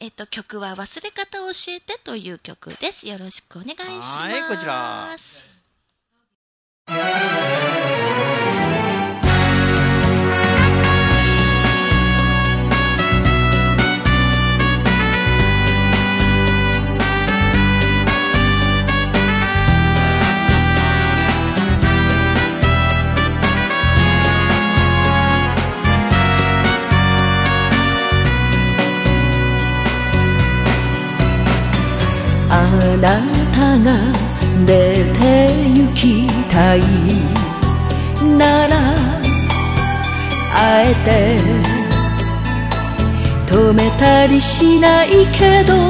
曲は忘れ方を教えてという曲です。よろしくお願いします。 はい、こちら。 あなたが出て行きたいならあえて止めたりしないけど、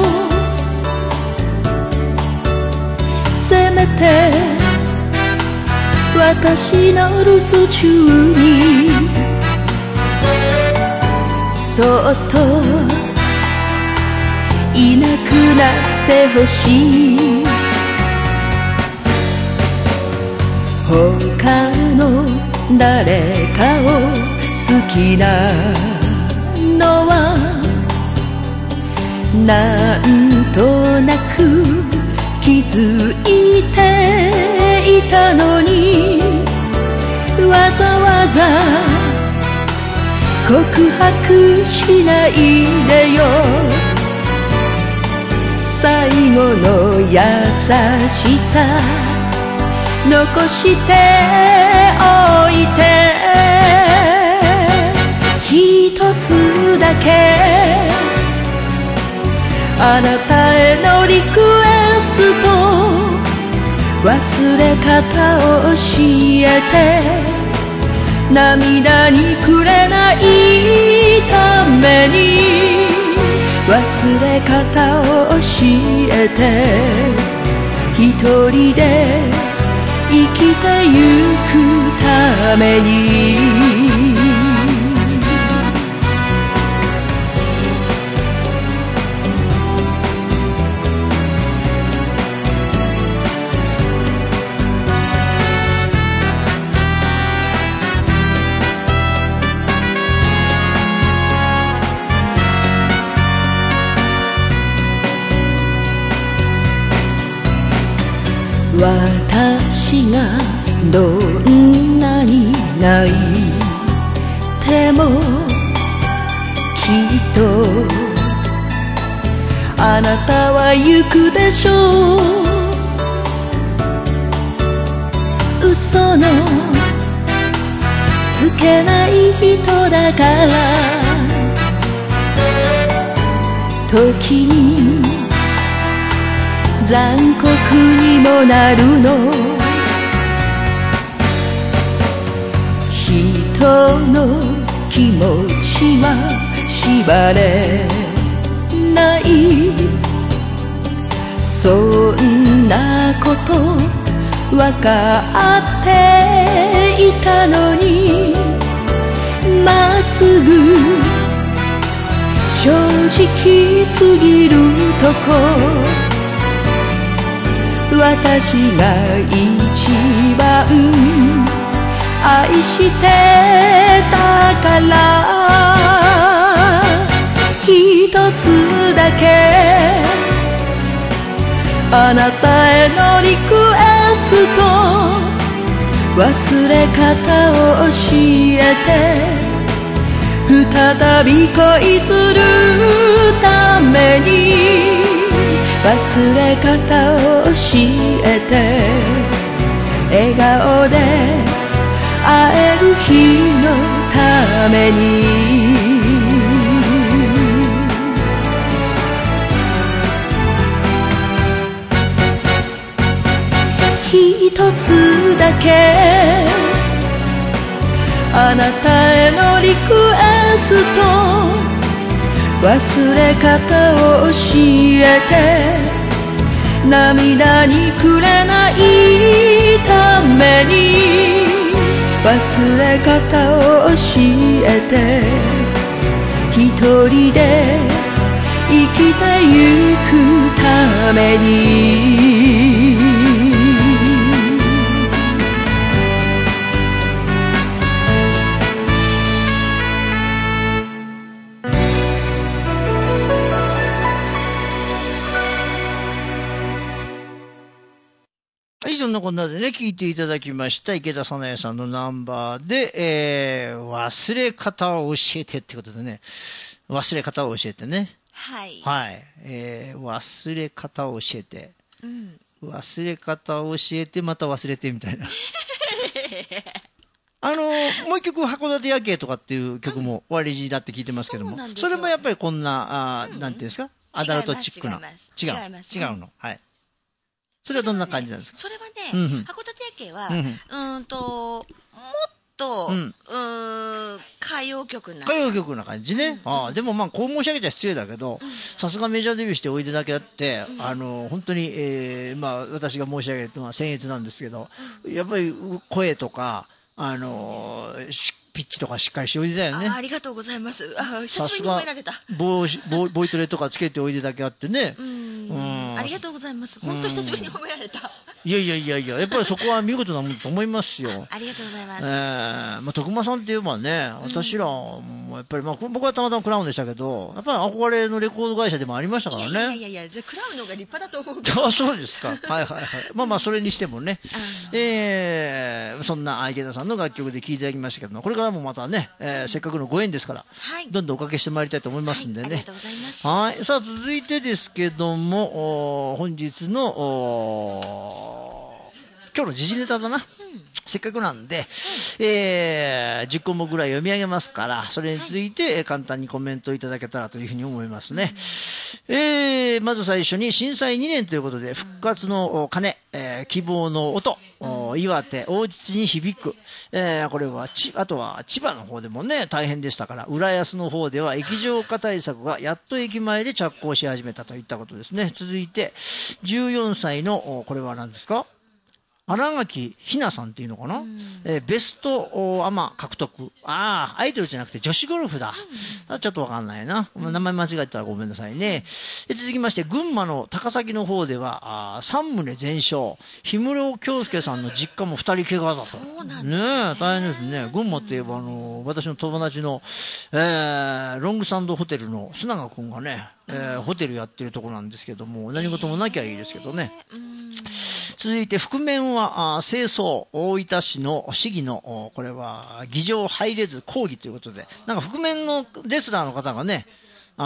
せめて私の留守中にそっといなくなってほしい。他の誰かを好きなのはなんとなく気づいていたのに、わざわざ告白しないでよ。最後の優しさ残しておいて、一つだけあなたへのリクエスト、忘れ方を教えて、涙に暮れないために忘れ方を教えて、一人で生きてゆくために。私がどんなに泣いてもきっとあなたは行くでしょう。嘘のつけない人だから、時に残酷にもなるの。人の気持ちは縛れない、そんなことわかっていたのに、まっすぐ正直すぎるとこ、私が一番愛してたから、一つだけあなたへのリクエスト、忘れ方を教えて、再び恋するために忘れ方を教えて、笑顔で会える日のために。一つだけあなたへのリクエスト、忘れ方を教えて、涙に暮れないために忘れ方を教えて、一人で生きてゆくために。 なこんなでね、聞いていただきました池田早苗さんのナンバーで、忘れ方を教えてってことでね、忘れ方を教えてね。 はい。 はい。忘れ方を教えて。 うん。 忘れ方を教えて、また忘れてみたいな。もう一曲、函館夜景とかっていう曲も終わりになって聞いてますけども、それもやっぱりこんな、なんていうんですか、アダルトチックな。違うの。はい。それはどんな感じなんですか？ それはね、 うんうん、 函館夜景は、 うんうん、 もっと、歌謡曲な歌謡曲な感じね。でもまあ、こう申し上げちゃ失礼だけど、さすがメジャーデビューしておいでだけあって、本当に、まあ、私が申し上げるのは僭越なんですけど、やっぱり声とか、ピッチとかしっかりしておいでだよね。 ありがとうございます。久しぶりに褒められた。 ボイトレとかつけておいでだけあってね。 ありがとうございます。本当久しぶりに褒められた。 いや、やっぱりそこは見事なもんと思いますよ。 ありがとうございます。 まあ、徳間さんって言えばね、私らもやっぱり、まあ、僕はたまたまクラウンでしたけど、やっぱり憧れのレコード会社でもありましたからね。 いや、クラウンの方が立派だと思うけど。 あ、そうですか。はい。まあ、それにしてもね、そんな池田さんの楽曲で聴いていただきましたけども、これからもまたね、せっかくのご縁ですから、どんどんおかけしてまいりたいと思いますんでね。ありがとうございます。 はい。さあ、続いてですけども、本日の、今日の時事ネタだな。せっかくなんで、10項目ぐらい読み上げますから、それについて簡単にコメントいただけたらというふうに思いますね。まず最初に震災2年ということで、復活の鐘、希望の音、岩手、大槌に響く。これはあとは千葉の方でもね、大変でしたから、浦安の方では液状化対策がやっと駅前で着工し始めたといったことですね。続いて、14歳の、これは何ですか？荒垣ひなさんっていうのかな、ベストアマ獲得。アイドルじゃなくて女子ゴルフだ。ちょっとわかんないな。名前間違えたらごめんなさいね。続きまして、群馬の高崎の方では、3棟全焼。氷室京介さんの実家も2人怪我だと。 そうなんですね。 大変ですね。群馬って言えば、私の友達の、ロングサンドホテルの須永君がね、ホテルやってるとこなんですけども、何事もなきゃいいですけどね。続いて、覆面は清掃、大分市の市議の、これは議場入れず抗議ということで、なんか覆面のレスラーの方がね、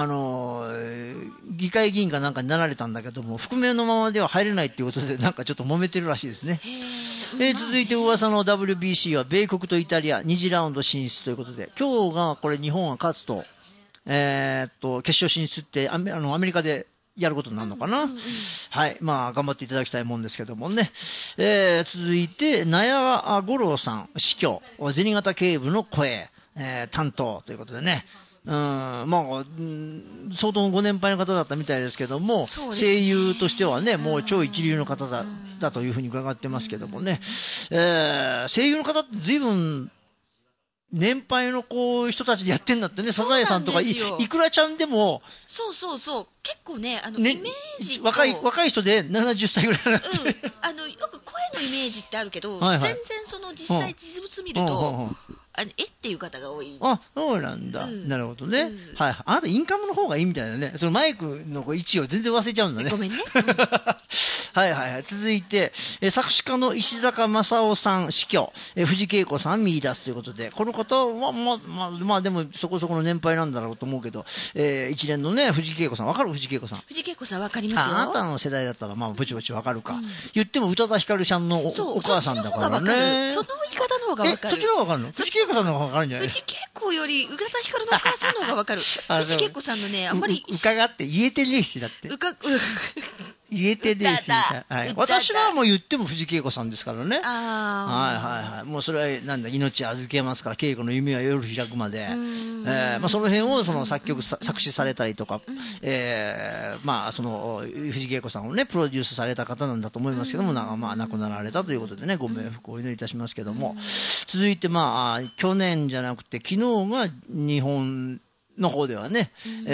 議会議員かなんかになられたんだけども、覆面のままでは入れないということで、なんかちょっと揉めてるらしいですね。続いて噂の WBC は米国とイタリア2次ラウンド進出ということで、今日がこれ日本が勝つと、決勝進出ってアメリカでやることになるのかな。はい。まあ、頑張っていただきたいもんですけどもね。続いて、納屋五郎さん、死去、銭形警部の声、担当ということでね。まあ、相当ご年配の方だったみたいですけども、声優としてはね、もう超一流の方だというふうに伺ってますけどもね。声優の方って随分、年配の人たちでやってんだってね、サザエさんとかいくらちゃんでも、 そう、結構ね、イメージと若い人で70歳ぐらいになって、 よく声のイメージってあるけど、全然実際実物見ると、っていう方が多い。 そうなんだ。なるほどね。はい。あなたインカムの方がいいみたいなね。そのマイクの位置を全然忘れちゃうんだね。 ごめんね。 はい。続いて、作詞家の石坂正夫さん死去、藤恵子さん見出すということで、この方は、まあでもそこそこの年配なんだろうと思うけど、一連のね、藤恵子さん、わかる？藤恵子さん。 藤恵子さんわかりますよ。 あなたの世代だったら、まあ、ぼちぼちわかるか。言っても宇多田ヒカルちゃんのお母さんだからね。 その言い方の方がわかる。 そっちの方がわかるの？藤恵子さんの方がわかるんじゃない？ 藤恵子より宇多田ヒカルのお母さんの方がわかる。藤恵子さんのね、あんまり。 伺って言えてねえし、だって。言えてねえし、はい。私らはもう言っても藤恵子さんですからね。はい。もうそれは、命預けますから、恵子の夢は夜開くまで。まあその辺を作詞されたりとか、まあ藤恵子さんをね、プロデュースされた方なんだと思いますけども、まあ亡くなられたということでね、ご冥福をお祈りいたしますけども。続いて、まあ、去年じゃなくて、昨日が日本の方ではね、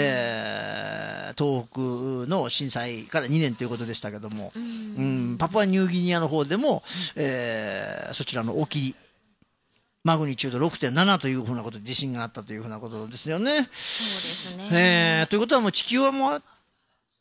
東北の震災から2年ということでしたけども、パプアニューギニアの方でも、そちらの沖にマグニチュード 6.7 というふうなことで地震があったというふうなことですよね。 そうですね。 ということはもう地球はもう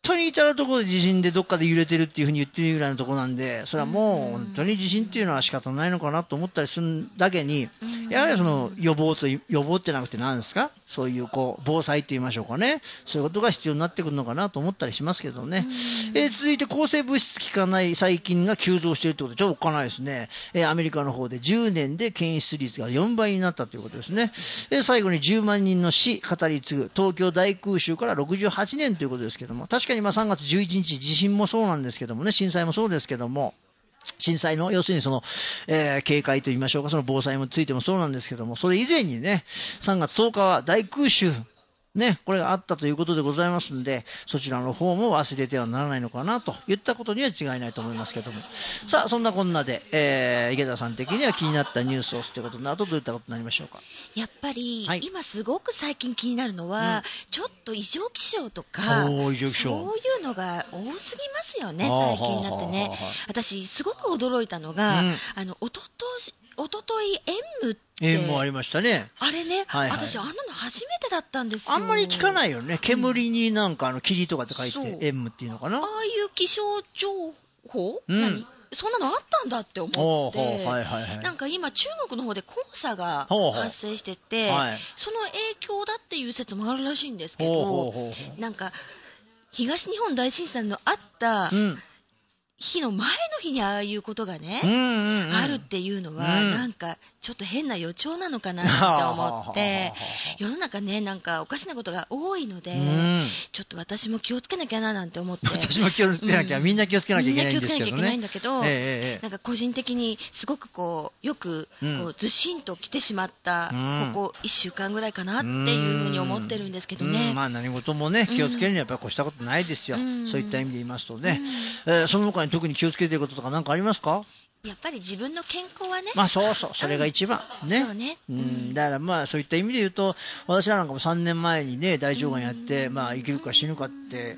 当に至るところで地震でどっかで揺れてるっていうふうに言ってるぐらいのところなんで、それはもう本当に地震っていうのは仕方ないのかなと思ったりするだけに、やはりその予防ってなくて何ですか、そういう防災って言いましょうかね、そういうことが必要になってくるのかなと思ったりしますけどね。続いて抗生物質効かない細菌が急増しているということで、ちょっとおっかないですね。アメリカの方で10年で検出率が4倍になったということですね。最後に10万人の死語り継ぐ東京大空襲から68年ということですけども、確かに3月11日地震もそうなんですけどもね、震災もそうですけども、震災の要するにその、警戒といいましょうか、その防災についてもそうなんですけども、それ以前にね、3月10日は大空襲ね、これがあったということでございますので、そちらの方も忘れてはならないのかなといったことには違いないと思いますけども、さあそんなこんなで、池田さん的には気になったニュースをということになるとどういったことになりましょうか。 やっぱり、 はい、 今すごく最近気になるのは、ちょっと異常気象とかそういうのが多すぎますよね、最近だってね。私すごく驚いたのが、おととい縁もありましたね。 あれね、はいはい、私あんなの初めてだったんですよ。 あんまり聞かないよね。煙になんか霧とかって書いて縁っていうのかな。 ああいう気象情報、何そんなのあったんだって思って、なんか今中国の方で黄砂が発生してて、その影響だっていう説もあるらしいんですけど、なんか東日本大震災のあった日の前の日にああいうことがね、あるっていうのは、なんかちょっと変な予兆なのかなって思って、世の中ね、なんかおかしなことが多いので、ちょっと私も気をつけなきゃななんて思って。 私も気をつけなきゃ、みんな気をつけなきゃいけないんですけどね。 みんな気をつけなきゃいけないんだけど、なんか個人的にすごくよくずしんと来てしまった、ここ1週間ぐらいかなっていうふうに思ってるんですけどね。 まあ何事もね、気をつけるにはやっぱり越したことないですよ。そういった意味で言いますとね。その他に特に気をつけていることとか何かありますか？ やっぱり自分の健康はね。 そうそれが一番ね。 そうね。 だからそういった意味で言うと、私らなんかも3年前にね、大腸がんやって、生きるか死ぬかって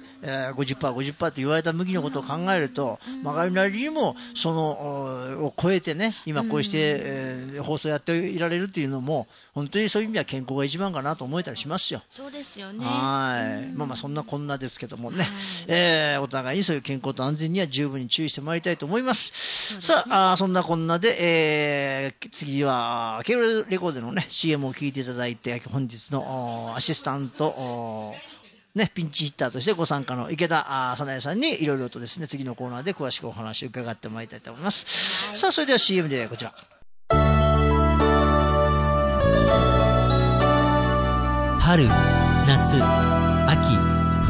、50% って言われた向きのことを考えると、我々なりにもそのを超えてね、今こうして、放送やっていられるっていうのも、本当にそういう意味では健康が一番かなと思えたりしますよ。 そうですよね。 そんなこんなですけどもね、お互いにそういう健康と安全には十分に注意してまいりたいと思います。さあ、そんなこんなで、次はケーブルレコードのね CM を聞いていただいて、本日のアシスタントピンチヒッターとしてご参加の池田早苗さんにいろいろとですね、次のコーナーで詳しくお話を伺ってまいりたいと思います。さあそれでは CM でこちら。 春、夏、秋、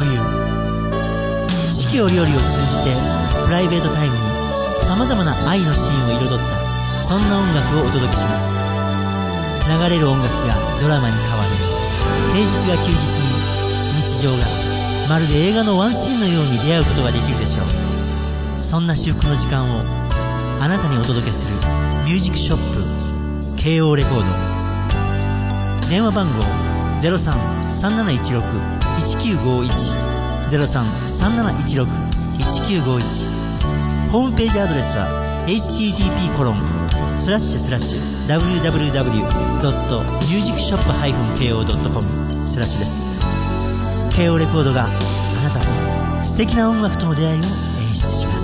冬、四季折々を通じてプライベートタイムに様々な愛のシーンを彩ったそんな音楽をお届けします。流れる音楽がドラマに変わる。平日が休日に、日常がまるで映画のワンシーンのように出会うことができるでしょう。そんな至福の時間をあなたにお届けするミュージックショップ KO レコード。電話番号 03-3716-1951 03-3716-1951。ホームページアドレスは http://www.musicshop-ko.com/ です。KO レコードがあなたと素敵な音楽との出会いを演出します。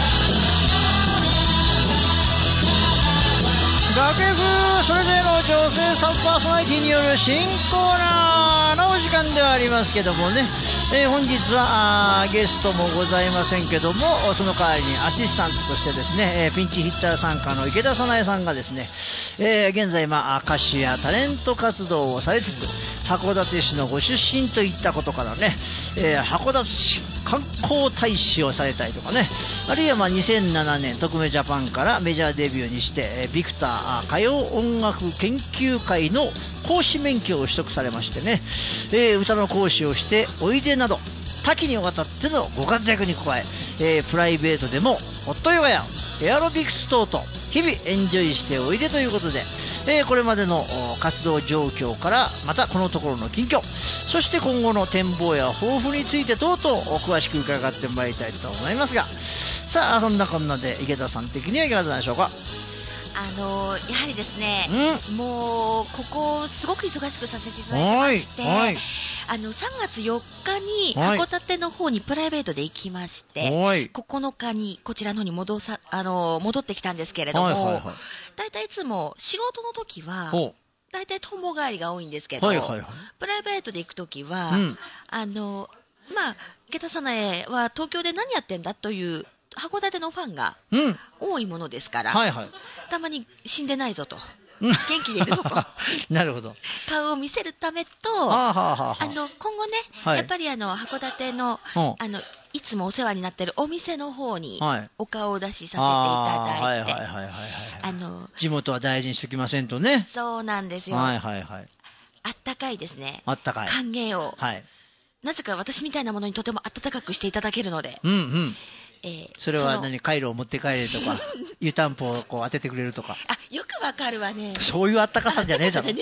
それでの挑マイティによる新コーナーのお時間ではありますけどもね、本日はゲストもございませんけども、その代わりにアシスタントとしてですね、ピンチヒッター参加の池田早苗さんがですね、現在歌手やタレント活動をされつつ、函館市のご出身といったことからね、函館市観光大使をされたりとかね、あるいは2007年特命ジャパンからメジャーデビューにして、ビクター歌謡音楽研究会の講師免許を取得されましてね、歌の講師をしておいでなど多岐にわたってのご活躍に加え、プライベートでもホットヨガやエアロビクス等々日々エンジョイしておいでということで、これまでの活動状況からまたこのところの近況、そして今後の展望や抱負について等々詳しく伺ってまいりたいと思いますが、さあそんなこんなで池田さん的にはいかがでしょうか。 やはりですね、もうここすごく忙しくさせていただきまして、3月4日に函館の方にプライベートで行きまして、9日にこちらの方に戻ってきたんですけれども、だいたいいつも仕事の時はだいたい友帰りが多いんですけど、プライベートで行く時は、池田早苗は東京で何やってんだという函館のファンが多いものですから、たまに死んでないぞと、元気でいるぞとなるほど、 顔を見せるためと、今後ね、やっぱり函館のいつもお世話になっているお店の方にお顔を出しさせていただいて、 地元は大事にしておきませんとね。 そうなんですよ。あったかいですね。歓迎を、なぜか私みたいなものにとても温かくしていただけるので、 それはカイロを持って帰れとか湯たんぽを当ててくれるとか。 よくわかるわね。 そういうあったかさじゃねえだろ。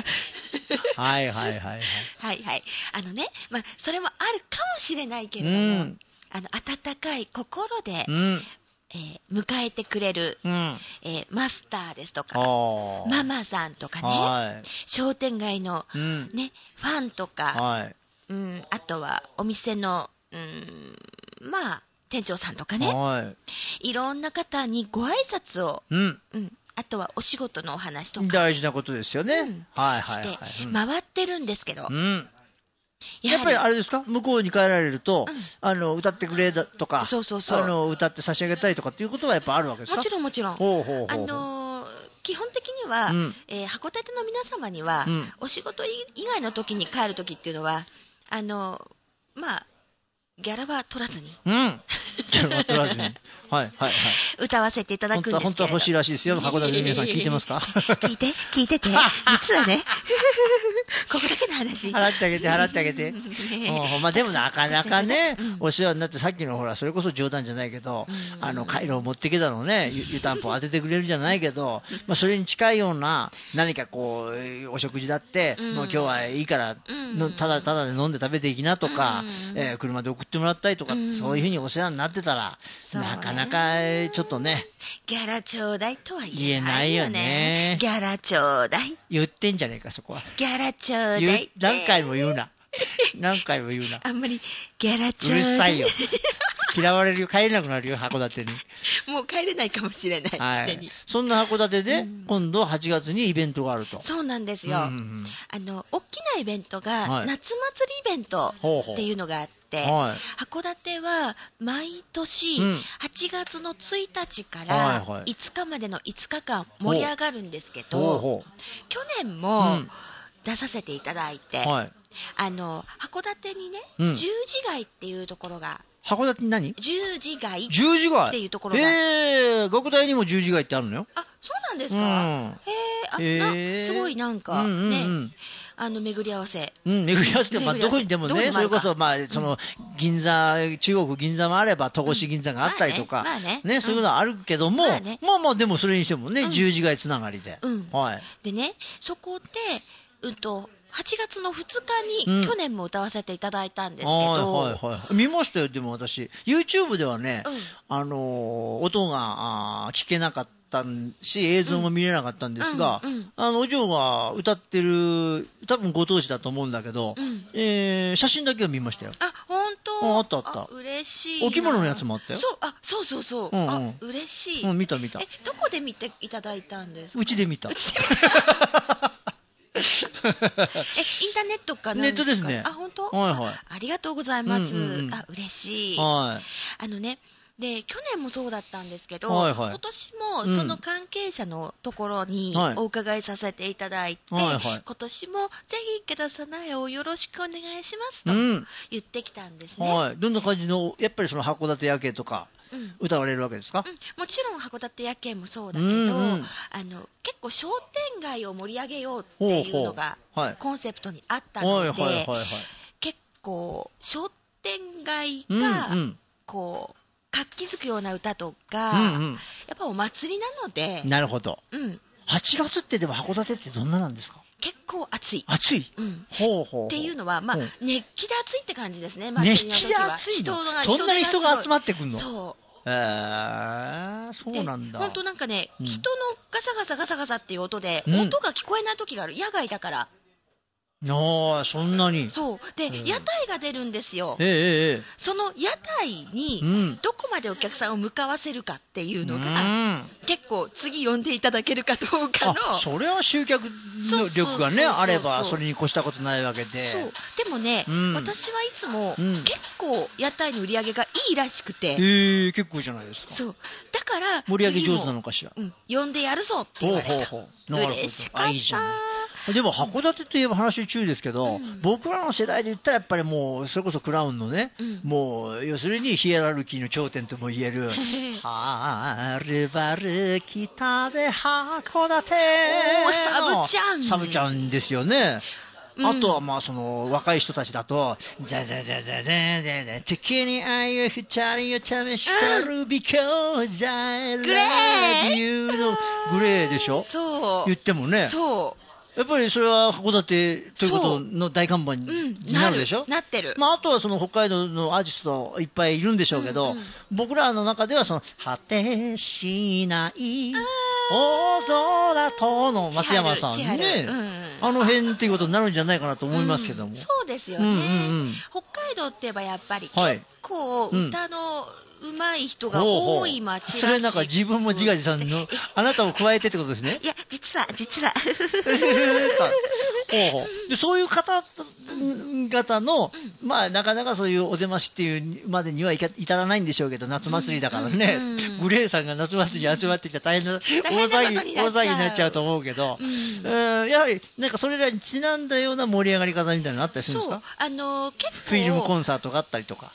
それもあるかもしれないけれども、温かい心で、迎えてくれる、マスターですとかママさんとかね、商店街の、ファンとか、あとはお店の店長さんとかね、いろんな方にご挨拶を、あとはお仕事のお話とか大事なことですよね、 して回ってるんですけど、 やっぱりあれですか、向こうに帰られると、歌ってくれだとか、歌って差し上げたりとかっていうことはやっぱあるわけですか。 もちろんもちろん。基本的には、函館の皆様には、お仕事以外の時に帰る時っていうのはギャラは取らずに、ギャラは取らずに歌わせていただくんですけど、 本当は欲しいらしいですよ。函館の皆さん聞いてますか？ 聞いてて、実はねここだけの話、 払ってあげてでもなかなかね、お世話になって、さっきのほらそれこそ冗談じゃないけど、カイロを持ってきたのね、湯たんぽを当ててくれるじゃないけど、それに近いような何かこうお食事だって、もう今日はいいからただで飲んで食べていきなとか、車で送ってもらったりとか、そういうふうにお世話になってたら、なかなかちょっとね、 ギャラちょうだいとは言えないよね。ギャラちょうだい言ってんじゃねえか、そこは。 ギャラちょうだい何回も言うなあんまりギャラちょうだい、 うるさいよ嫌われるよ、帰れなくなるよ、函館に。 もう帰れないかもしれない、すでに。 そんな函館で、今度8月にイベントがあると。 そうなんですよ。大きなイベントが、夏祭りイベントっていうのがあって、函館は毎年8月の1日から5日までの5日間盛り上がるんですけど、去年も出させていただいて、函館にね、十字街っていうところが、 函館に何？ 十字街っていうところが、 学大にも十字街ってあるのよ。 そうなんですか。すごいなんかね、巡り合わせ。 巡り合わせって、どこにでもね、それこそ、その、銀座、中国銀座もあれば、戸越銀座があったりとか、ね、そういうのはあるけども、でもそれにしてもね、十字街つながりで。でね、そこで、8月の2日に去年も歌わせていただいたんですけど、 見ましたよ。でも私 YouTube ではね、音が聞けなかったし、映像も見れなかったんですが、お嬢が歌ってる、多分ご当地だと思うんだけど、写真だけは見ましたよ。 本当？ あった。 嬉しい。 お着物のやつもあったよ。 そう。嬉しい。 見た。 どこで見ていただいたんですか？ うちで見た。 インターネットかなんか。 ネットですね。 あ、本当？ はいはい。 ありがとうございます。 うんうんうん、 あ、嬉しい。 はい。 で、去年もそうだったんですけど、 はいはい今年もその関係者のところにはいお伺いさせていただいて、 はいはい今年もぜひ池田早苗をよろしくお願いしますとうん。 言ってきたんですね。 はい。どんな感じの、やっぱりその函館夜景とか、 うん歌われるわけですか？ もちろん函館夜景もそうだけど、 うんうん、 結構商店街を盛り上げようっていうのがほうほうはいコンセプトにあったので、 はいはいはいはい。 結構商店街うんがうん。 こう活気づくような歌とか、 うんやっぱお祭りなのでうん。、なるほど。 うん、 8月ってでも函館ってどんななんですか？ 結構暑い。 暑い。 うんほうほうほう。 っていうのは、まあほう、 熱気で暑いって感じですね、 熱気で祭りの時は。 暑いの？ 人そんなに人が集まってくるの？ そう。 そうなんだ。 本当なんかね、 うん人のガサガサガサガサっていう音で、 うん音が聞こえない時がある。野外だから。 ああ、そんなに。 そう。で、 うん屋台が出るんですよ。 ええその屋台にうん。 どこまでお客さんを向かわせるかっていうのうが、 ん結構次呼んでいただけるかどうかの。 それは集客のそうそう力がね、 そうそうあれば、それに越したことないわけで。 そう。でもね、 うん私はいつも、 うん結構屋台の売り上げがいいらしくて、 結構じゃないですか。 そう。だから、 盛り上げ上手な次ものかしら。 呼んでやるぞって言われた。 ほうほうほう。なるほど。 嬉しかった。 いいじゃない。でも函館といえば話中ですけど、 うん僕らの世代で言ったらやっぱりもうそれこそクラウンのね、 うんもう要するにヒエラルキーの頂点とも言えるはるばる北で函館おーサブちゃんサブちゃんですよね。 うんあとはまあその若い人たちだと、ザザザザザザザ時に愛を二人を試してる because I グレー love you のグレーでしょそう。 言ってもね。 そやっぱりそれは函館ということの大看板う。 になるでしょ、 なってる。 まあ、あとはその北海道のアーティストいっぱいいるんでしょうけど、 うんうん僕らの中ではその果てしない大空との松山さん千春ね、 うんあの辺っていうことになるんじゃないかなと思いますけども、 そうですよね、 うんうんうん北海道って言えばやっぱりはい結構歌の上手い人が多い町らしい。 それなんか自分も自画自賛のあなたを加えてってことですね。 いや、実は。 ほうほうでそういう方々の、まあ、なかなかそういうお出ましっていうまでには至らないんでしょうけど、夏祭りだからね、 うんグレーさんが夏祭りに集まってきたら大変な大変なことになっちゃう大騒ぎになっちゃうと思うけど、 うんやはりなんかそれらにちなんだような盛り上がり方みたいなのあったりするんですそうか？、 結構、 フィルムコンサートがあったりとか。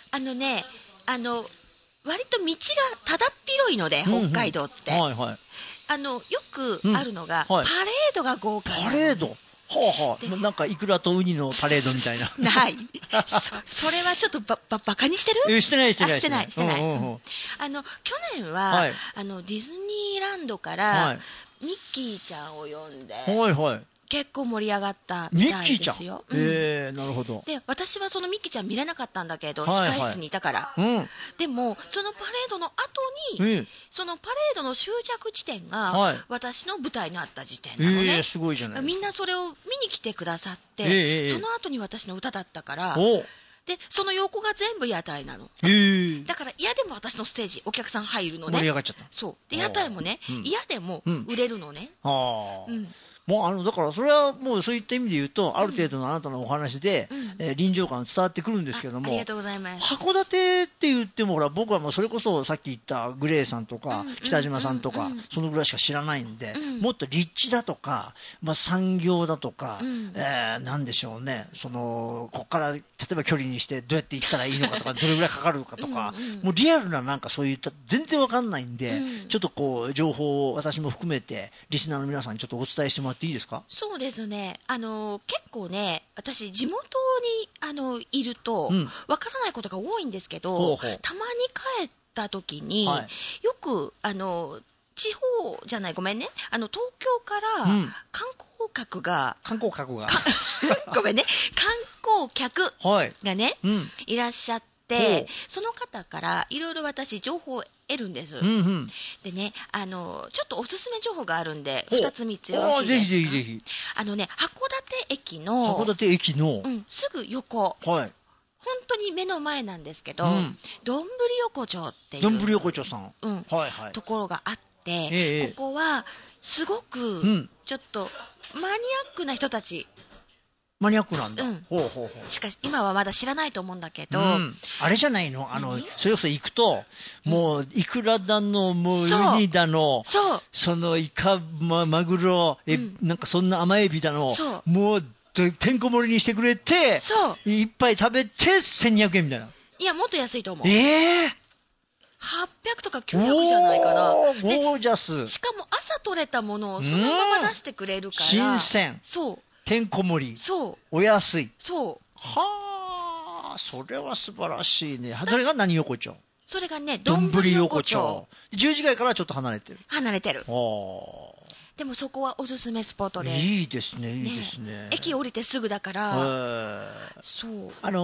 割と道がただっ広いので、北海道って。 はいはい。 よくあるのが、 うんはいパレードが豪華なのパレードはあはあ、なんかイクラとウニのパレードみたいな。 ない。それはちょっとバカにしてる？ してないしてないあしてない。 うんうんうん去年は、 はいディズニーランドかはら、 いミッキーちゃんを呼んで、 はいはい。 結構盛り上がったみたミッキーちゃん。 いですよ。 なるほど。 で、私はそのミッキーちゃん見れなかったんだけど、 はいはい控室にいたから。 うん。 でも、そのパレードの後に、 えそのパレードの終着地点が、 はい私の舞台にあった時点なのね。 すごいじゃない。 みんなそれを見に来てくださって、 ええその後に私の歌だったから、 おで、その横が全部屋台なの。だから嫌でも私のステージ、お客さん入るのね。 盛り上がっちゃった。 そう。で、屋台もねうん、 嫌でも売れるのね。 はあ。 うん。 もうだからそれはもうそういった意味で言うと、ある程度のあなたのお話で、臨場感伝わってくるんですけども、 ありがとうございます。 函館って言ってもほら僕はもうそれこそさっき言ったグレーさんとか北島さんとかそのぐらいしか知らないんで、もっと立地だとか、まあ、産業だとか、なんでしょうね、ここから例えば距離にしてどうやって行ったらいいのかとかどれぐらいかかるかとか、もうリアルななんかそういった全然わかんないんで、ちょっとこう情報を私も含めてリスナーの皆さんにちょっとお伝えしてもらっていいですか？ そうですね。結構ね、私、地元に、いると、わからないことが多いんですけど、たまに帰った時に、よく、地方じゃない、ごめんね、東京から観光客が、ごめんね、観光客がね、いらっしゃって、その方からいろいろ私、情報を得るんです。でね、ちょっとおすすめ情報があるんで、2つ3つよろしいですか？ ぜひぜひぜひ。 函館駅の、すぐ横、本当に目の前なんですけど、どんぶり横丁っていう、 どんぶり横丁さん。 ところがあって、ここはすごくちょっとマニアックな人たち、 マニアックなんだ。 ほうほうほう。しかし今はまだ知らないと思うんだけど、 あれじゃないの、それこそ行くと、もうイクラだの、もうウニだの、そのイカ、マグロ、なんかそんな甘エビだの、もうてんこ盛りにしてくれて、いっぱい食べて1200円みたいな。 いや、もっと安いと思う。 800 とか900じゃないかな。 ゴージャス。 しかも朝取れたものをそのまま出してくれるから。 新鮮。 そう。 てんこ盛り。 そう。 お安い。 そう。 はあ、それは素晴らしいね。それが何横丁？ それがね、どんぶり横丁。 10時街からちょっと離れてる。 離れてる。でもそこはおすすめスポットです。 いいですね、いいですね。 駅降りてすぐだから。そう。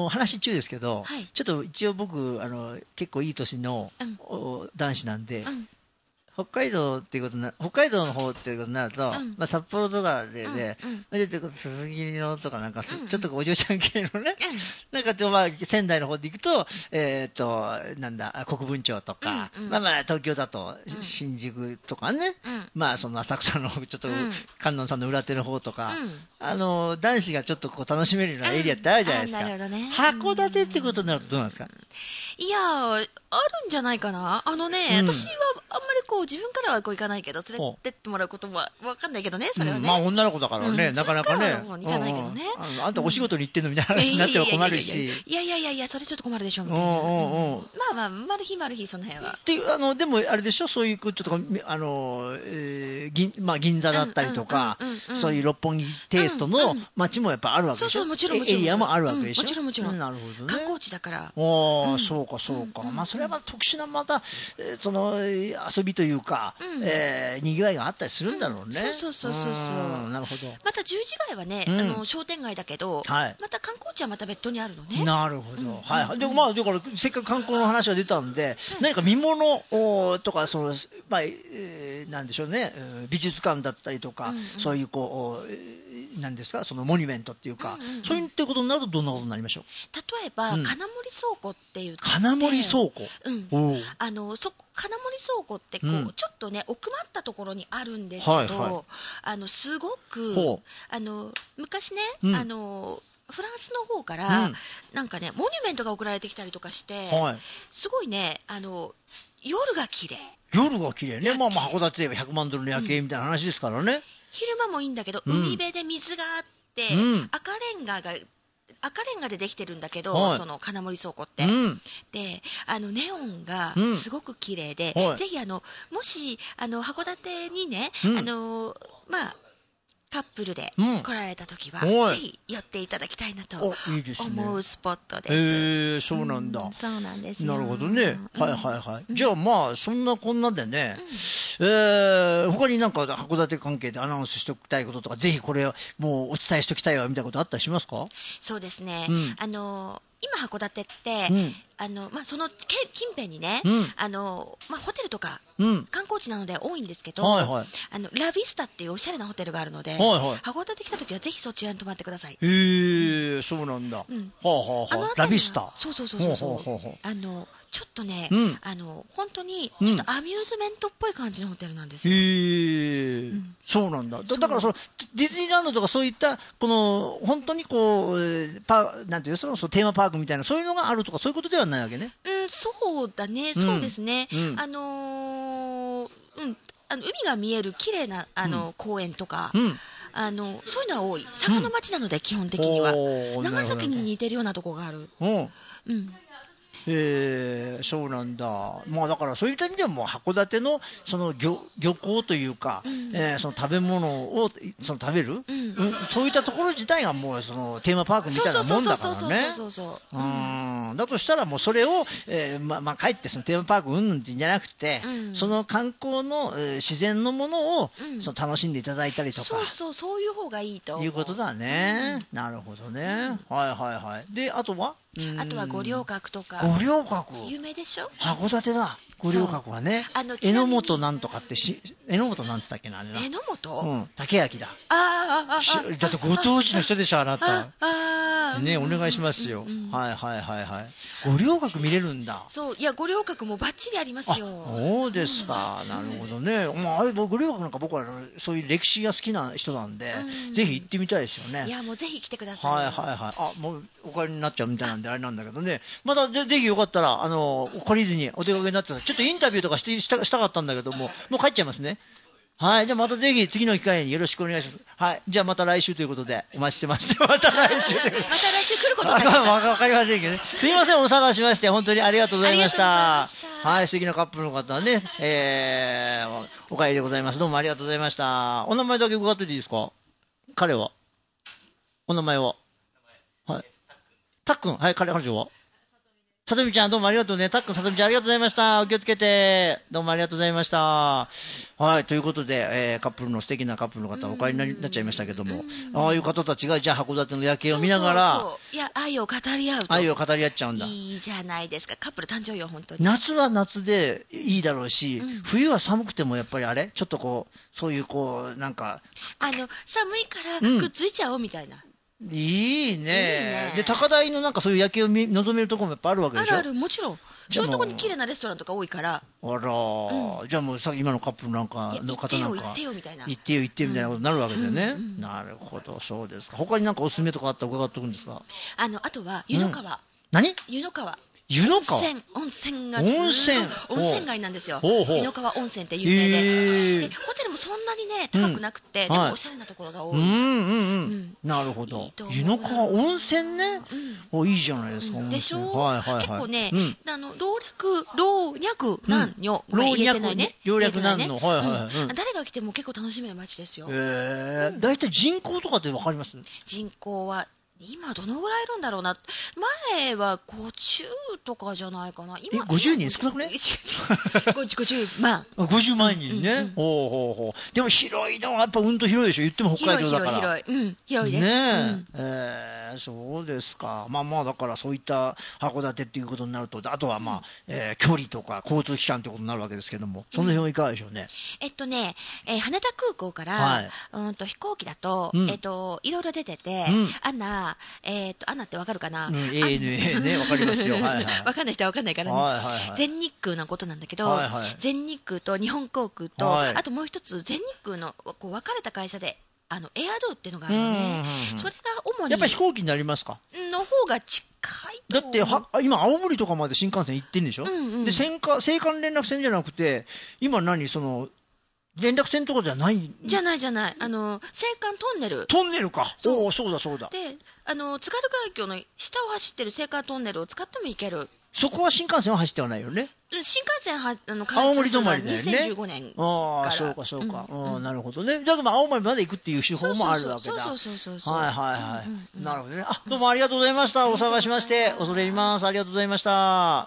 話中ですけど、ちょっと一応僕、結構いい年の男子なんで、北海道っていうことな、北海道の方っていうことになると、札幌とかでね、鈴木のとかなんか、ちょっとお嬢ちゃん系のね、なんか仙台の方で行くと、なんだ、国分町とか、東京だと新宿とかね、その浅草のちょっと観音さんの裏手の方とか、男子がちょっとこう楽しめるようなエリアってあるじゃないですか。函館ってことになるとどうなんですか？ いやー、あるんじゃないかな。私はあんまりこう自分からはこう行かないけど、連れてってもらうこともわかんないけどね、それはね。 女の子だからね、なかなかね。 行かないけどね。 あんたお仕事に行ってんのみたいな話になっては困るし。 いや、それちょっと困るでしょ、みたいな。マル秘、その辺は。 でもあれでしょ、そういう、ちょっと、銀座だったりとか、そういう六本木テイストの街もやっぱあるわけでしょ。 もちろん。 エリアもあるわけでしょ。 もちろん。 なるほどね。 観光地だから。 そうか。それは特殊なまた、その、遊びというか、にぎわいがあったりするんだろうね。 そう。 なるほど。 また十字街はね、商店街だけど、また観光地はまた別途にあるのね。 なるほど。でもだからせっかく観光の話が出たんで、何か見物とか、その、なんでしょうね、美術館だったりとか、そういうこう、なんですか、そのモニュメントっていうか、そういうってことになるとどんなことになりましょう？ 例えば、金森倉庫って言って。 金森倉庫？ 金森倉庫ってこう、ちょっとね、奥まったところにあるんですけど、すごく、昔ね、フランスの方から、なんかね、モニュメントが送られてきたりとかして、すごいね、夜が綺麗。 夜が綺麗ね。函館で言えば$100万の夜景みたいな話ですからね。 昼間もいいんだけど、海辺で水があって、赤レンガでできてるんだけど、その金森倉庫って。で、ネオンがすごく綺麗で、ぜひもし、函館にね、カップルで来られたときは、ぜひ寄っていただきたいなと思うスポットです。 そうなんだ。 そうなんです。 なるほどね。じゃあそんなこんなでね、他になんか函館関係でアナウンスしておきたいこととか、ぜひこれをもうお伝えしておきたいわみたいなことあったりしますか？ そうですね。今函館って、その近辺にね、ホテルとか、観光地なので多いんですけど、ラビスタっていうおしゃれなホテルがあるので、函館来た時はぜひそちらに泊まってください。 そうなんだ。ラビスタ。 そう。ちょっとね、本当にちょっとアミューズメントっぽい感じのホテルなんですよ。 そうなんだ。だからディズニーランドとかそういったこの本当にこうなんていうそのテーマパークみたいなそういうのがあるとかそういうことではないわけね。 そうだね。そうですね。海が見える綺麗な公園とか。そういうのは多い。佐賀の町なので基本的には長崎に似てるようなとこがある。 そうなんだ。だからそういった意味ではもう函館のその漁港というか、その食べ物を食べる、そういったところ自体がもうそのテーマパークみたいなもんだからね。だとしたらもうそれを、かえってそのテーマパークうんぬんってんじゃなくて、その観光の、自然のものを、楽しんでいただいたりとか。 そういう方がいいということだね。なるほどね。で、あとは五稜郭とか。 五稜郭。 有名でしょ？ 函館だ。 五稜郭はね。榎本なんとかって榎本なんつったっけな、あれな。 榎本？ うん、竹焼だ。 あ。 だってご当地の人でしょ、あなた。ね、お願いしますよ。はい。五稜郭見れるんだ。 そう、いや、五稜郭もバッチリありますよ。 そうですか。なるほどね。まあ、五稜郭なんか僕はそういう歴史が好きな人なんで、ぜひ行ってみたいですよね。 いや、もうぜひ来てください。 はい。あ、もうお帰りになっちゃうみたいなんであれなんだけどね。またぜひよかったら、借りずにお出かけになってたら、ちょっとインタビューとかしたかったんだけどもう帰っちゃいますね。はい。じゃあまたぜひ次の機会によろしくお願いします。はい。じゃあまた来週ということでお待ちしてます。また来週。 また来週来ることになっちゃった。 わかりませんけどね。すいません、お探しまして、本当にありがとうございました。はい。素敵なカップルの方はね、お帰りでございます。どうもありがとうございました。お名前だけ伺っていいですか？彼は？お名前は？はい。たっくん。はい、彼女は？さとみちゃん、どうもありがとうね。たっくん、さとみちゃん、ありがとうございました。お気をつけて。どうもありがとうございました。はい、ということで、カップルの素敵なカップルの方、お帰りになっちゃいましたけども、ああいう方たちが、じゃあ函館の夜景を見ながら、 いや、愛を語り合うと。 愛を語り合っちゃうんだ。 いいじゃないですか。カップル誕生よ、本当に。 夏は夏でいいだろうし、冬は寒くてもやっぱりあれちょっとこう、そういうこう、なんか。 寒いからくっついちゃおうみたいな。 いいね。で、高台のなんかそういう夜景を望めるところもやっぱあるわけでしょ？ ある、もちろん。そういうところに綺麗なレストランとか多いから。 あら、じゃあもうさ今のカップルなんかの方なんか行ってよみたいな。 行ってよみたいなことになるわけだよね。なるほど、そうですか。他になんかおすすめとかあったら伺っておくんですか？ あとは湯の川。 何？ 湯の川。 湯の川？ 温泉がすごい。温泉街なんですよ。湯の川温泉って有名で。で、ホテルもそんなにね、高くなくて、でもおしゃれなところが多い。 なるほど。湯の川温泉ね。いいじゃないですか。 でしょ？結構ね、老若男女。 老若男女。 誰が来ても結構楽しめる街ですよ。 だいたい人口とかってわかります？ 人口は、今どのぐらいいるんだろうな。前は50とかじゃないかな。 今50人少なくね ？50万。 50万人ね。でも広いのはやっぱうんと広いでしょ。言っても北海道だから。 広いです。 ねえ。そうですか。まあだからそういった函館っていうことになると、あとはまあ距離とか交通機関ってことになるわけですけども、その辺はいかがでしょうね。 羽田空港から飛行機だといろいろ出てて、アナってわかるかな ？ANA ね、わかりますよ。 わかんない人はわかんないからね。全日空のことなんだけど、全日空と日本航空と、あともう一つ全日空のこう分かれた会社で、エアドっていうのがあるのね。それが主に。 やっぱり飛行機になりますか？ の方が近いと。 だって今青森とかまで新幹線行ってるんでしょ？で、青函連絡船じゃなくて、今連絡船とかじゃない？ じゃない。青函トンネル。 トンネルか。そうだ。 で、津軽海峡の下を走ってる青函トンネルを使っても行ける。 そこは新幹線は走ってはないよね。 新幹線青森止まりだよね。 2015年から。そうか。なるほどね。だから青森まで行くっていう手法もあるわけだ。 そう。 はい。なるほどね。どうもありがとうございました。お探しまして、恐れ入ります。ありがとうございました。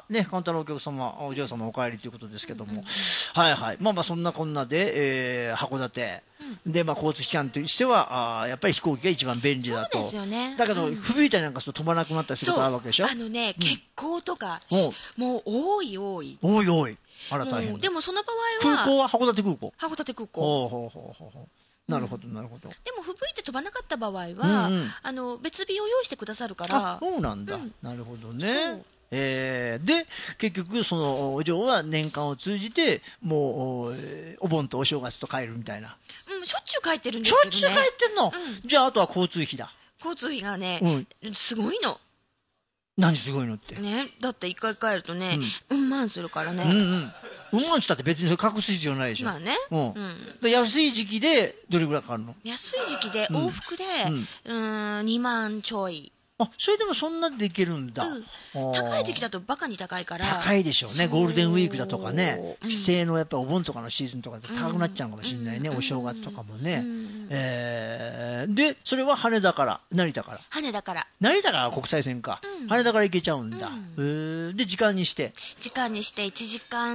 ね、簡単なお客様、お嬢様お帰りということですけども。はい。まあそんなこんなで、函館。で、交通機関としては、やっぱり飛行機が一番便利だと。 そうですよね。 だけど、吹雪いたりなんかすると飛ばなくなったりすることあるわけでしょ？ 欠航とか、もう多い。 あら大変。 でもその場合は。 空港は函館空港。 函館空港。 なるほど。でも吹雪いて飛ばなかった場合は、別日を用意してくださるから。 そうなんだ。なるほどね。で、結局、そのお嬢は年間を通じて、もう、お盆とお正月と帰るみたいな。 しょっちゅう帰ってるんですけどね。 しょっちゅう帰ってんの？じゃあ、あとは交通費だ。 交通費がね、すごいの。 何すごいのって。 ね、だって一回帰るとね、万するからね。 万したって別にそれ隠す必要ないでしょ。 まあね。 安い時期でどれぐらいかかるの？ 安い時期で往復で、2万ちょい。 それでもそんなでいけるんだ。 高い時期だとバカに高いから。 高いでしょうね。ゴールデンウィークだとかね。帰省のやっぱお盆とかのシーズンとかで高くなっちゃうかもしれないね。お正月とかもね。で、それは羽田から、成田から。 成田から国際線か。羽田から行けちゃうんだ。で、時間にして。 1時間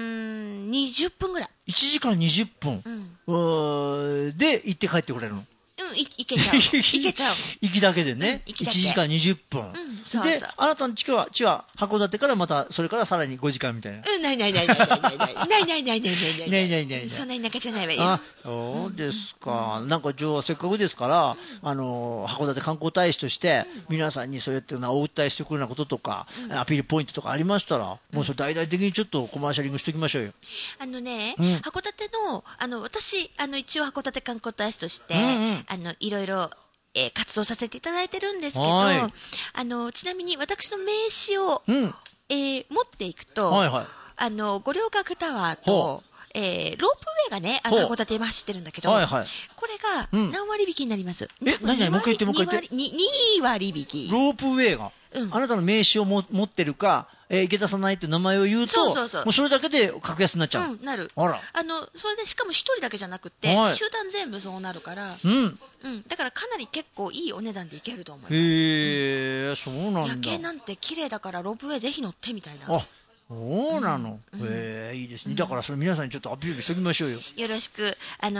20分ぐらい。 1時間20分。で、行って帰ってくれるの。 いけちゃう。いけちゃう。 行きだけでね。 行きだけ 1時間20分。 そうで、あなたの地は函館からまた、それからさらに5時間みたいな。 ない。ない。そんなに中じゃないわよ。 あ、そうですか。なんか、せっかくですから、函館観光大使として、皆さんにそうやってお訴えしてくるようなこととか、アピールポイントとかありましたら、もうそれ大々的にちょっとコマーシャリングしておきましょうよ。 函館の、私、一応函館観光大使として、いろいろ、活動させていただいてるんですけど、ちなみに私の名刺を、持っていくと、五稜郭タワーと、ロープウェイがね、函館で走ってるんだけど、これが何割引きになります。 何もう一回言って、もう一回言って。 2割引き。 ロープウェイが、あなたの名刺を持ってるか、池田さないって名前を言うと、もうそれだけで格安になっちゃう。 なる。 あら。 それでしかも一人だけじゃなくて、集団全部そうなるから、だからかなり結構いいお値段でいけると思います。 へえ、そうなんだ。 夜景なんて綺麗だからロープウェイぜひ乗ってみたいな。 そうなの。いいですね。だからそれ皆さんにちょっとアピールしておきましょうよ。 よろしく。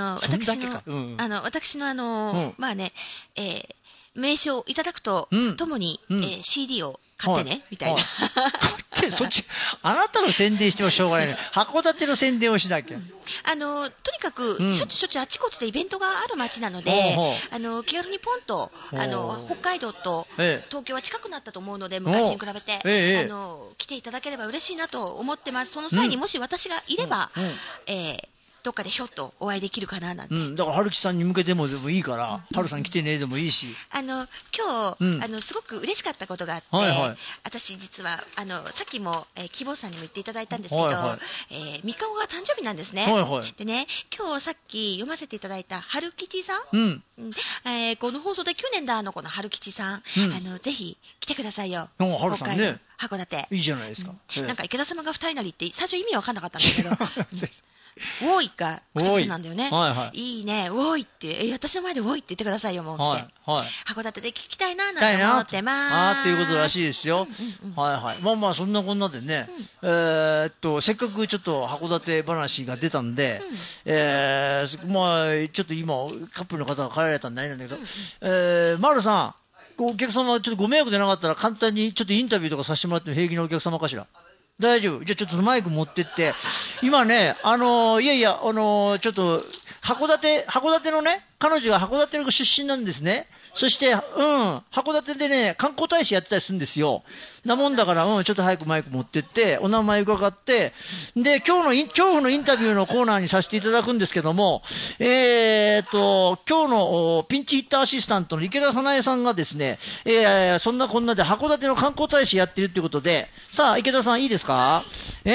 私のまあね、名刺をいただくとともに CD を買ってねみたいな。 買ってそっちあなたの宣伝してもしょうがないね。函館の宣伝をしなきゃ。 とにかくしょっちゅうあちこちでイベントがある街なので、気軽にポンと北海道と東京は近くなったと思うので、昔に比べて来ていただければ嬉しいなと思ってます。その際にもし私がいれば、どっかでひょっとお会いできるかななんて。 だから春樹さんに向けてもでもいいから、春さん来てねでもいいし。 今日、すごく嬉しかったことがあって、私実はさっきも希望さんにも言っていただいたんですけど、3日後が誕生日なんですね。でね、今日さっき読ませていただいた春吉さん、この放送で去年だこの春吉さん、ぜひ来てくださいよ。 春さんね、 函館。 いいじゃないですか。 なんか池田様が2人なりって最初意味わかんなかったんだけど。ウォーイが口なんだよね。いいね、ウォーイって、私の前でウォーイって言ってくださいよ、もう来て。函館で聞きたいな、なんて思ってます。 っていうことらしいですよ。まあそんなこんなでね、せっかくちょっと函館話が出たんで、まあちょっと今、カップルの方が帰られたんであれなんだけど、丸さん、お客様、ちょっとご迷惑でなかったら簡単にちょっとインタビューとかさせてもらっても平気なお客様かしら。大丈夫。じゃあちょっとマイク持ってって、今ね、ちょっと、函館のね、彼女は函館の出身なんですね。そして、函館でね、観光大使やってたりするんですよ。なもんだから、ちょっと早くマイク持ってって、お名前伺って、で、今日のインタビューのコーナーにさせていただくんですけども、今日のピンチヒッターアシスタントの池田早苗さんがですね、そんなこんなで函館の観光大使やってるっていうことで、さあ、池田さんいいですか？本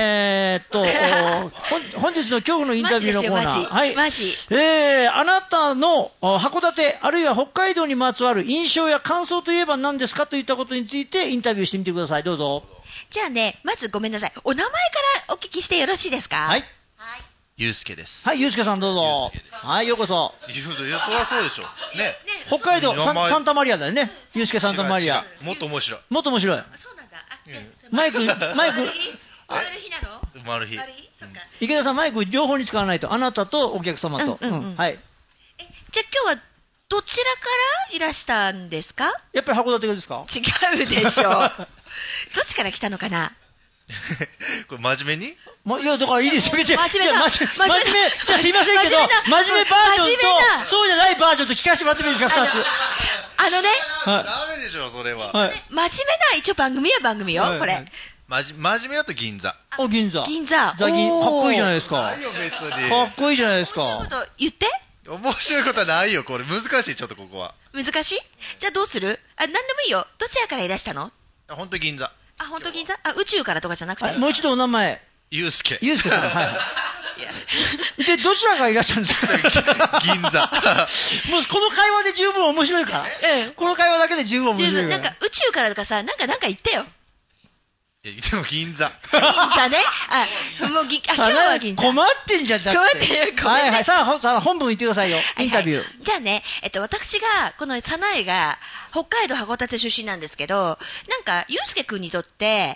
日の今日のインタビューのコーナー。はい。あなたの函館、あるいは北海道にまつわる印象や感想といえば何ですかといったことについてインタビューしてみてください。どうぞ。 じゃあね、まずごめんなさい。お名前からお聞きしてよろしいですか？ はい。 ゆうすけです。 はい、ゆうすけさんどうぞ。はい、ようこそ。 そりゃそうでしょ。ね。 北海道サンタマリアだよね。ゆうすけサンタマリア。 もっと面白い。 もっと面白い。 そうなんだ。 マイク。 マル秘なの？ マル秘。 池田さんマイク両方に使わないと。あなたとお客様と。はい。 じゃあ今日はどちらからいらしたんですか？ やっぱり函館ですか？ 違うでしょ。どっちから来たのかな？ これ真面目に？ いや、だからいいですよ。 真面目。じゃあすいませんけど、 真面目バージョンと、そうじゃないバージョンと聞かせてもらってもいいですか、2つ。 ダメでしょ、それは。 真面目な、一応番組よ、これ。 真面目だと銀座。 銀座。かっこいいじゃないですか。 ないよ、別に。 かっこいいじゃないですか。 面白いこと言って。 面白いことはないよ、これ。難しい、ちょっとここは。 難しい？じゃあどうする？何でもいいよ。どちらからいらしたの？ ほんと銀座。 ほんと銀座？宇宙からとかじゃなくて。 もう一度お名前。 ゆうすけ。 ゆうすけさん。はい。で、どちらからいらっしゃるんですか？ 銀座。 もうこの会話で十分面白いから。この会話だけで十分面白いから。 なんか宇宙からとかさ、なんか言ってよ。 でも銀座。 銀座ね。もう今日は銀座。 困ってんじゃん、だって。 困ってる。 はい。さあ、本文言ってくださいよ。インタビュー。 じゃあね、私が、この早苗が、北海道函館出身なんですけど、なんか、ゆうすけくんにとって、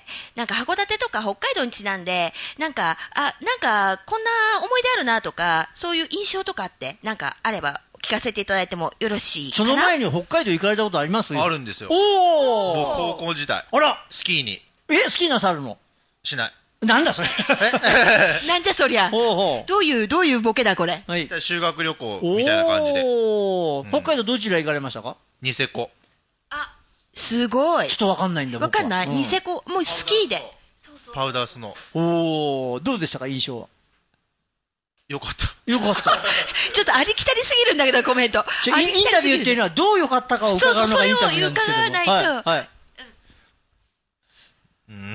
なんか函館とか北海道にちなんで、なんか、こんな思い出あるなとか、そういう印象とかって、なんかあれば、 聞かせていただいてもよろしいかそな。 の前に北海道行かれたことあります？ あるんですよ。 お僕ー、 高校時代、 あら、 スキーに好きなさるの？ しない。 なんだそれ。 なんじゃそりゃ。 ほうほどういうボケだこれ。 う。はい。 修学旅行みたいな感じで。 おー、 うん北海道どちら行かれましたか？ ニセコ。 あ、すごいちょっ。とわかんないんだ、 わかんない。 僕はニセコ、もうスキーで。 パウダースノおー、どうでしたか、印象は。 ー。よかった。 よかった。 ちょっとありきたりすぎるんだけど、コメント。 インタビューっていうのはどうよかったかを伺うのがインタビューなんですけども。 そうそうそれを伺わないとはい。はい。 うん。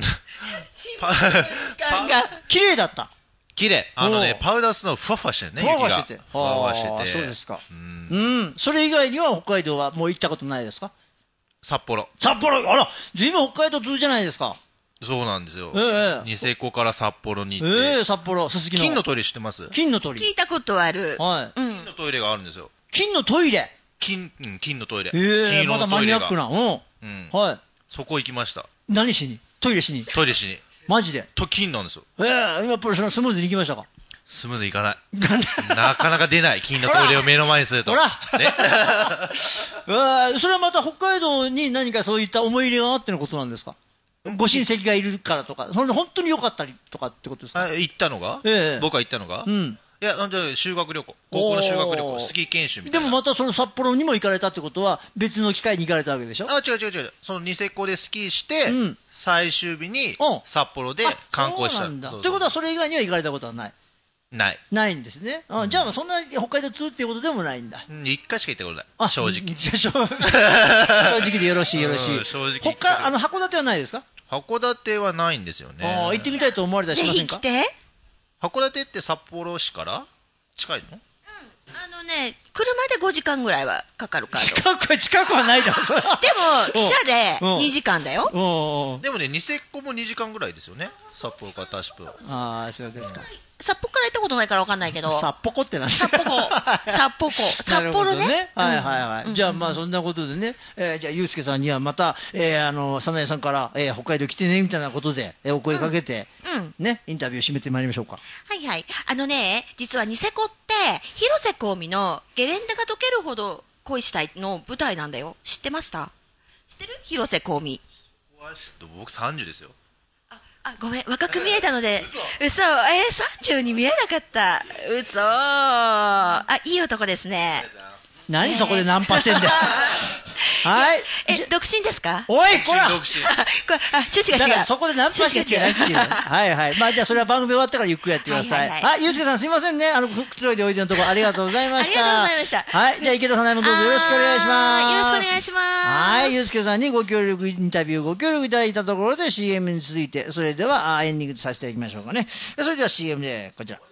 感が。 綺麗だった。 綺麗。 おーパウダースノーふわふわしてるね、 ふわふわ雪がしてて。 ふわふわしてあーて。 そうですか。 うんうん。それ以外には北海道はもう行ったことないですか？ 札幌。 札幌、あら、ずいぶん北海道通じゃないですか。 そうなんですよ。 ええニセコから札幌に行って。 札幌、すすきの。 金のトイレ知ってます？ 金の鳥。 聞いたことある。 はい。 うん金の。トイレがあるんですよ。 金のトイレ。 金のトイレ。 ええ、 金色またマのトイレがニアックな。うん。 うん。 はい。 そこ行きました。 何しに？トイレしに？ トイレしに。 マジで。 と金なんですよ。 今やっぱりそのスムーズに行きましたか？ スムーズに行かない。 なんでなかなか出ない。金のトイレを目の前にすると。 ほらね。 それはまた北海道に何かそういった思い入れがあってのことなんですか？ご親戚がいるからとか、それで本当に良かったりとかってことですか？ あ行ったのが、 ええ僕が行ったのが、いうん。 や、修学旅行。高校の修学旅行。 おースキー研修みたいな。 でもまたその札幌にも行かれたってことは、別の機会に行かれたわけでしょ？ あ、違う。そのニセコでスキーして、 うん最終日にうん札幌で観光した。 そうなんだ。 そうそうということは、それ以外には行かれたことはない？ ない。 ないんですね。じゃあ、そんなに北海道通っていうことでもないんだ。 うん一回しか行ったことない。正直。 正直でよろしい、よろしい。 うん正直函館はないですか？ 函館はないんですよね。 行ってみたいと思われたりぜしませんか？ ひ来て。 函館って札幌市から近いの？ 車で5時間ぐらいはかかるから。 近くはないだろ、それは。 でも、汽車でうん 2時間だよ。 うん。 でもね、ニセコも2時間ぐらいですよね。札幌からタシプ。 ああ、そうですか。 札幌から行ったことないから分かんないけど。 札幌ってなんだ札幌。札幌ね。 はいはいはい。 うんじゃあまあそんなことでね、じゃあゆうすけさんにはまた、さなえさんから、北海道来てねみたいなことで、お声かけて、 うん。 ね、インタビュー締めてまいりましょうか。 はいはい。実はニセコって、広瀬香美のゲレンデが溶けるほど恋したいの舞台なんだよ。知ってました？知ってる？広瀬香美。 僕30ですよ。 ごめん、若く見えたので。嘘。30に見えなかった。嘘。いい男ですね。 何そこでナンパしてんだよ。はい。 独身ですか？ おい、こら独身。 これ、趣旨が違う。 だからそこでナンパしてんじゃないっていう。はいはい。まあじゃあそれは番組終わってからゆっくりやってください。 はいはいはいゆうすけさんすいませんね。くつろいでおいでのところありがとうございました。 ありがとうございましたはい。じゃあ池田さんもどうぞよろしくお願いします。 よろしくお願いします。 はい。ゆうすけさんにご協力インタビューご協力いただいたところで CM に続いて、それではエンディングさせていただきましょうかね。それでは CM でこちら。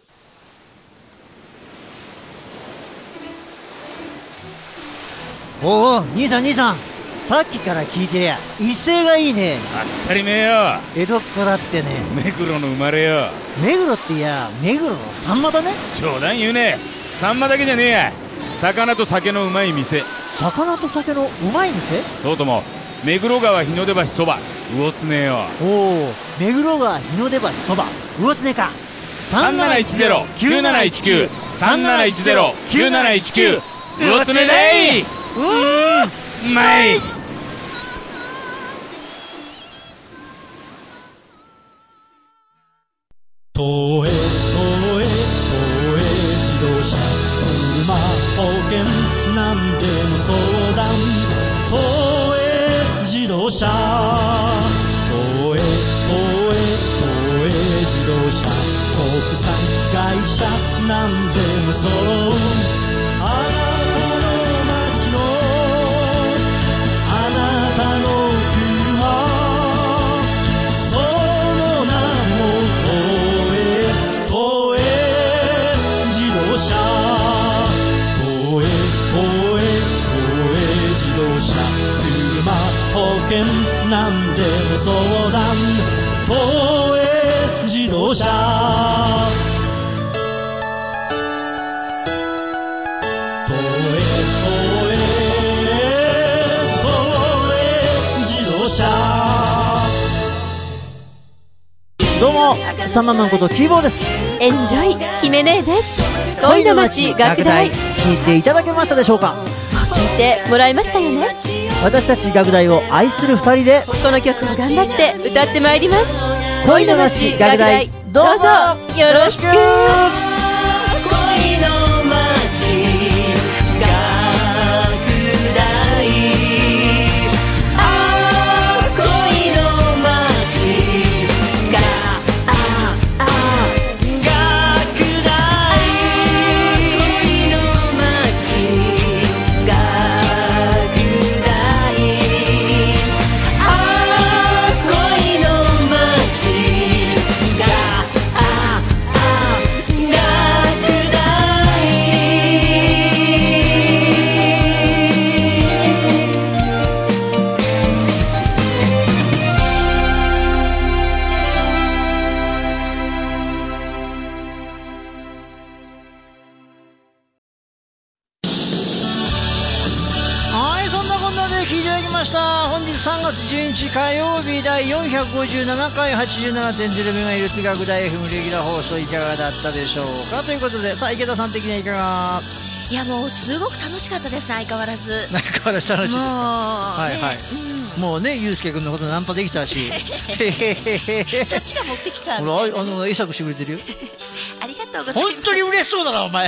おお、兄さん、さっきから聞いてりゃ、威勢がいいね。 当たり前よ。 江戸っ子だってね。 目黒の生まれよ。 目黒っていや、目黒のサンマだね。 冗談言うね。サンマだけじゃねえや。魚と酒のうまい店。 魚と酒のうまい店？ そうとも、目黒川日の出橋そば、魚常よ。 おお、目黒川日の出橋そば、魚常か。 3710-9719 3710-9719魚常だい。うまい。 東映自動車車保険なんでも相談東映自動車東映自動車国産会社なんでもそうあなたの街のあなたの車その名も東映自動車東映自動車車保険なんでも相談東映自動車東サンママンことキーボーです。 エンジョイ姫姉です。恋の街楽大、 聞いていただけましたでしょうか。 聞いてもらいましたよね。 私たち楽大を愛する2人でこの曲を頑張って歌ってまいります。 恋の街楽大、どうぞよろしく。 火曜日第457回 87.0MHz 学大 FM レギュラー放送いかがだったでしょうかということで、さあ池田さん的にはいかが。 いやもうすごく楽しかったです。相変わらず相変わらず楽しいですか。はいはい、もうね、ゆうすけくんのことナンパできたしそっちが持ってきたみたいな、 ね、会釈してくれてるよありがとうございます。 本当に嬉しそうだなお前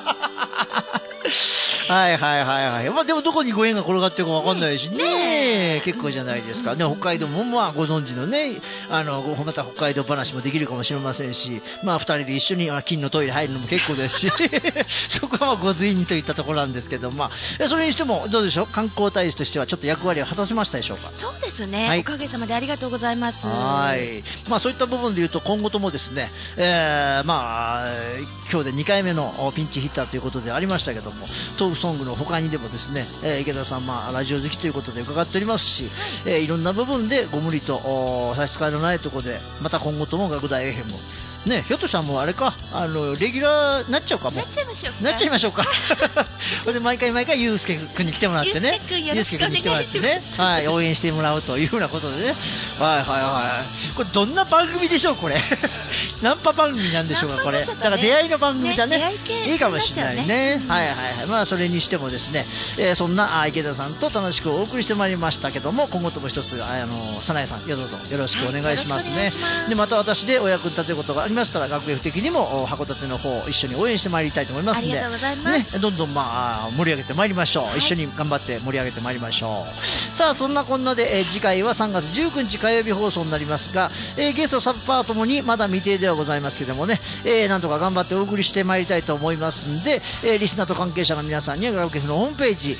はいはいはいはい。まあでもどこにご縁が転がってるかわかんないしね、結構じゃないですかね。北海道もまあご存知のね、また北海道話もできるかもしれませんし、まあ2人で一緒に金のトイレ入るのも結構ですしそこはまあご随にといったところなんですけど、まあそれにしてもどうでしょう、観光大使としてはちょっと役割を果たせましたでしょうか。 そうですね、 はい、 おかげさまでありがとうございます。 はい、まあそういった部分でいうと今後ともですね、まあ今日で2回目のピンチヒッターということでありましたけども、トークソングの他にでもですね、池田さん、まあラジオ好きということで伺っておりますし、いろんな部分でご無理と差し支えのないところで、また今後とも学大 FMね、ひょっとしたらもうあれか、レギュラーなっちゃうかも。 なっちゃいましょうか。 なっちゃいましょうか。これで毎回ゆうすけくんに来てもらってね。 ゆうすけくんよろしくお願いします。 はい、応援してもらうというふうなことでね。はいはいはい。これどんな番組でしょうこれ。ナンパ番組なんでしょうかこれ。だから出会いの番組だね。いいかもしれないね。はいはいはい。まあそれにしてもですね、そんな池田さんと楽しくお送りしてまいりましたけども、今後とも一つ早苗さんどうぞよろしくお願いしますね。でまた私でお役に立てることがありましたら、学園的にも函館の方一緒に応援してまいりたいと思いますので、 ありがとうございます、 ね、どんどんまあ盛り上げてまいりましょう、はい、一緒に頑張って盛り上げてまいりましょう。さあそんなこんなで、次回は3月19日火曜日放送になりますが、ゲストサブパートもにまだ未定ではございますけどもね、なんとか頑張ってお送りしてまいりたいと思いますんで、リスナーと関係者の皆さんには学園のホームページ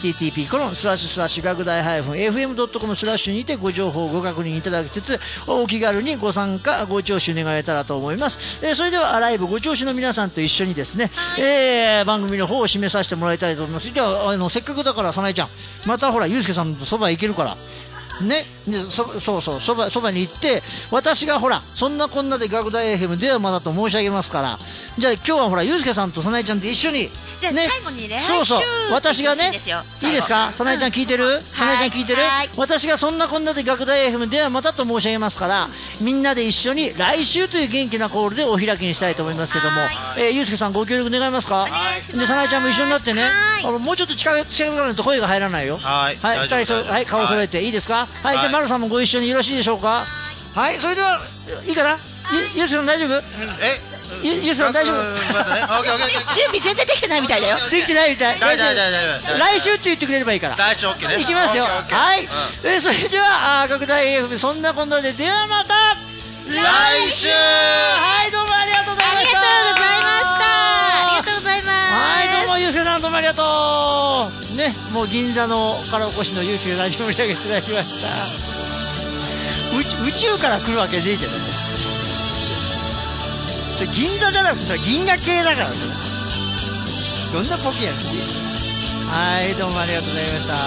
http:// 学大 -fm.com/ にてご情報をご確認いただきつつ、お気軽にご参加ご聴取願えたらと思います。それではライブご聴取の皆さんと一緒にですね、番組の方を締めさせてもらいたいと思います。じゃあ、せっかくだからさなえちゃんまたほらゆうすけさんとそば行けるからね、そうそばに行って、私がほらそんなこんなで学大 FM ではまだと申し上げますから、じゃあ今日はほらゆうすけさんとさなえちゃんで一緒にじゃあ最後にね、 そう私がね、いいですか、さなえちゃん聞いてる、さなえちゃん聞いてる、私がそんなこんなで学大 FM ではまたと申し上げますから、みんなで一緒に来週という元気なコールでお開きにしたいと思いますけども、ゆうすけさんご協力願いますか。でさなえちゃんも一緒になってね、もうちょっと近づかないと声が入らないよ。はい、2人はい、顔揃えていいですか。はい、じゃあ丸さんもご一緒によろしいでしょうか。はい、それではいいかな、ゆうすけさん大丈夫。ゆうすけさん大丈夫。準備全然できてないみたいだよ。 できてないみたい。来週って言ってくれればいいから。 来週 OK ね。 いきますよ。はい。それでは学大 FM そんなこんなで、ではまた来週。はい、どうもありがとうございました。 ありがとうございました。ありがとうございます。 はい、どうもゆうすけさんどうもありがとう。ね、もう銀座のからお越しのゆうすけさんに盛り上げていただきました。宇宙から来るわけねえじゃん。それ銀座じゃなくてそれ銀河系だからそれ。どんなポケやねん。はい、どうもありがとうございました。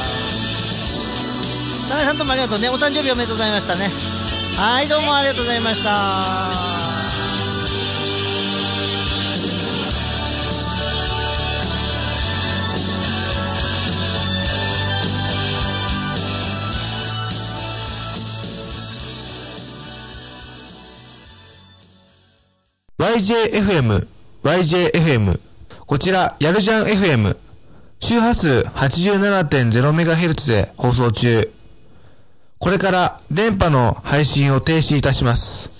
さなえさんどうもありがとうね。お誕生日おめでとうございましたね。はい、どうもありがとうございました。 YJFM。こちら、やるじゃん FM。周波数 87.0MHz で放送中。これから電波の配信を停止いたします。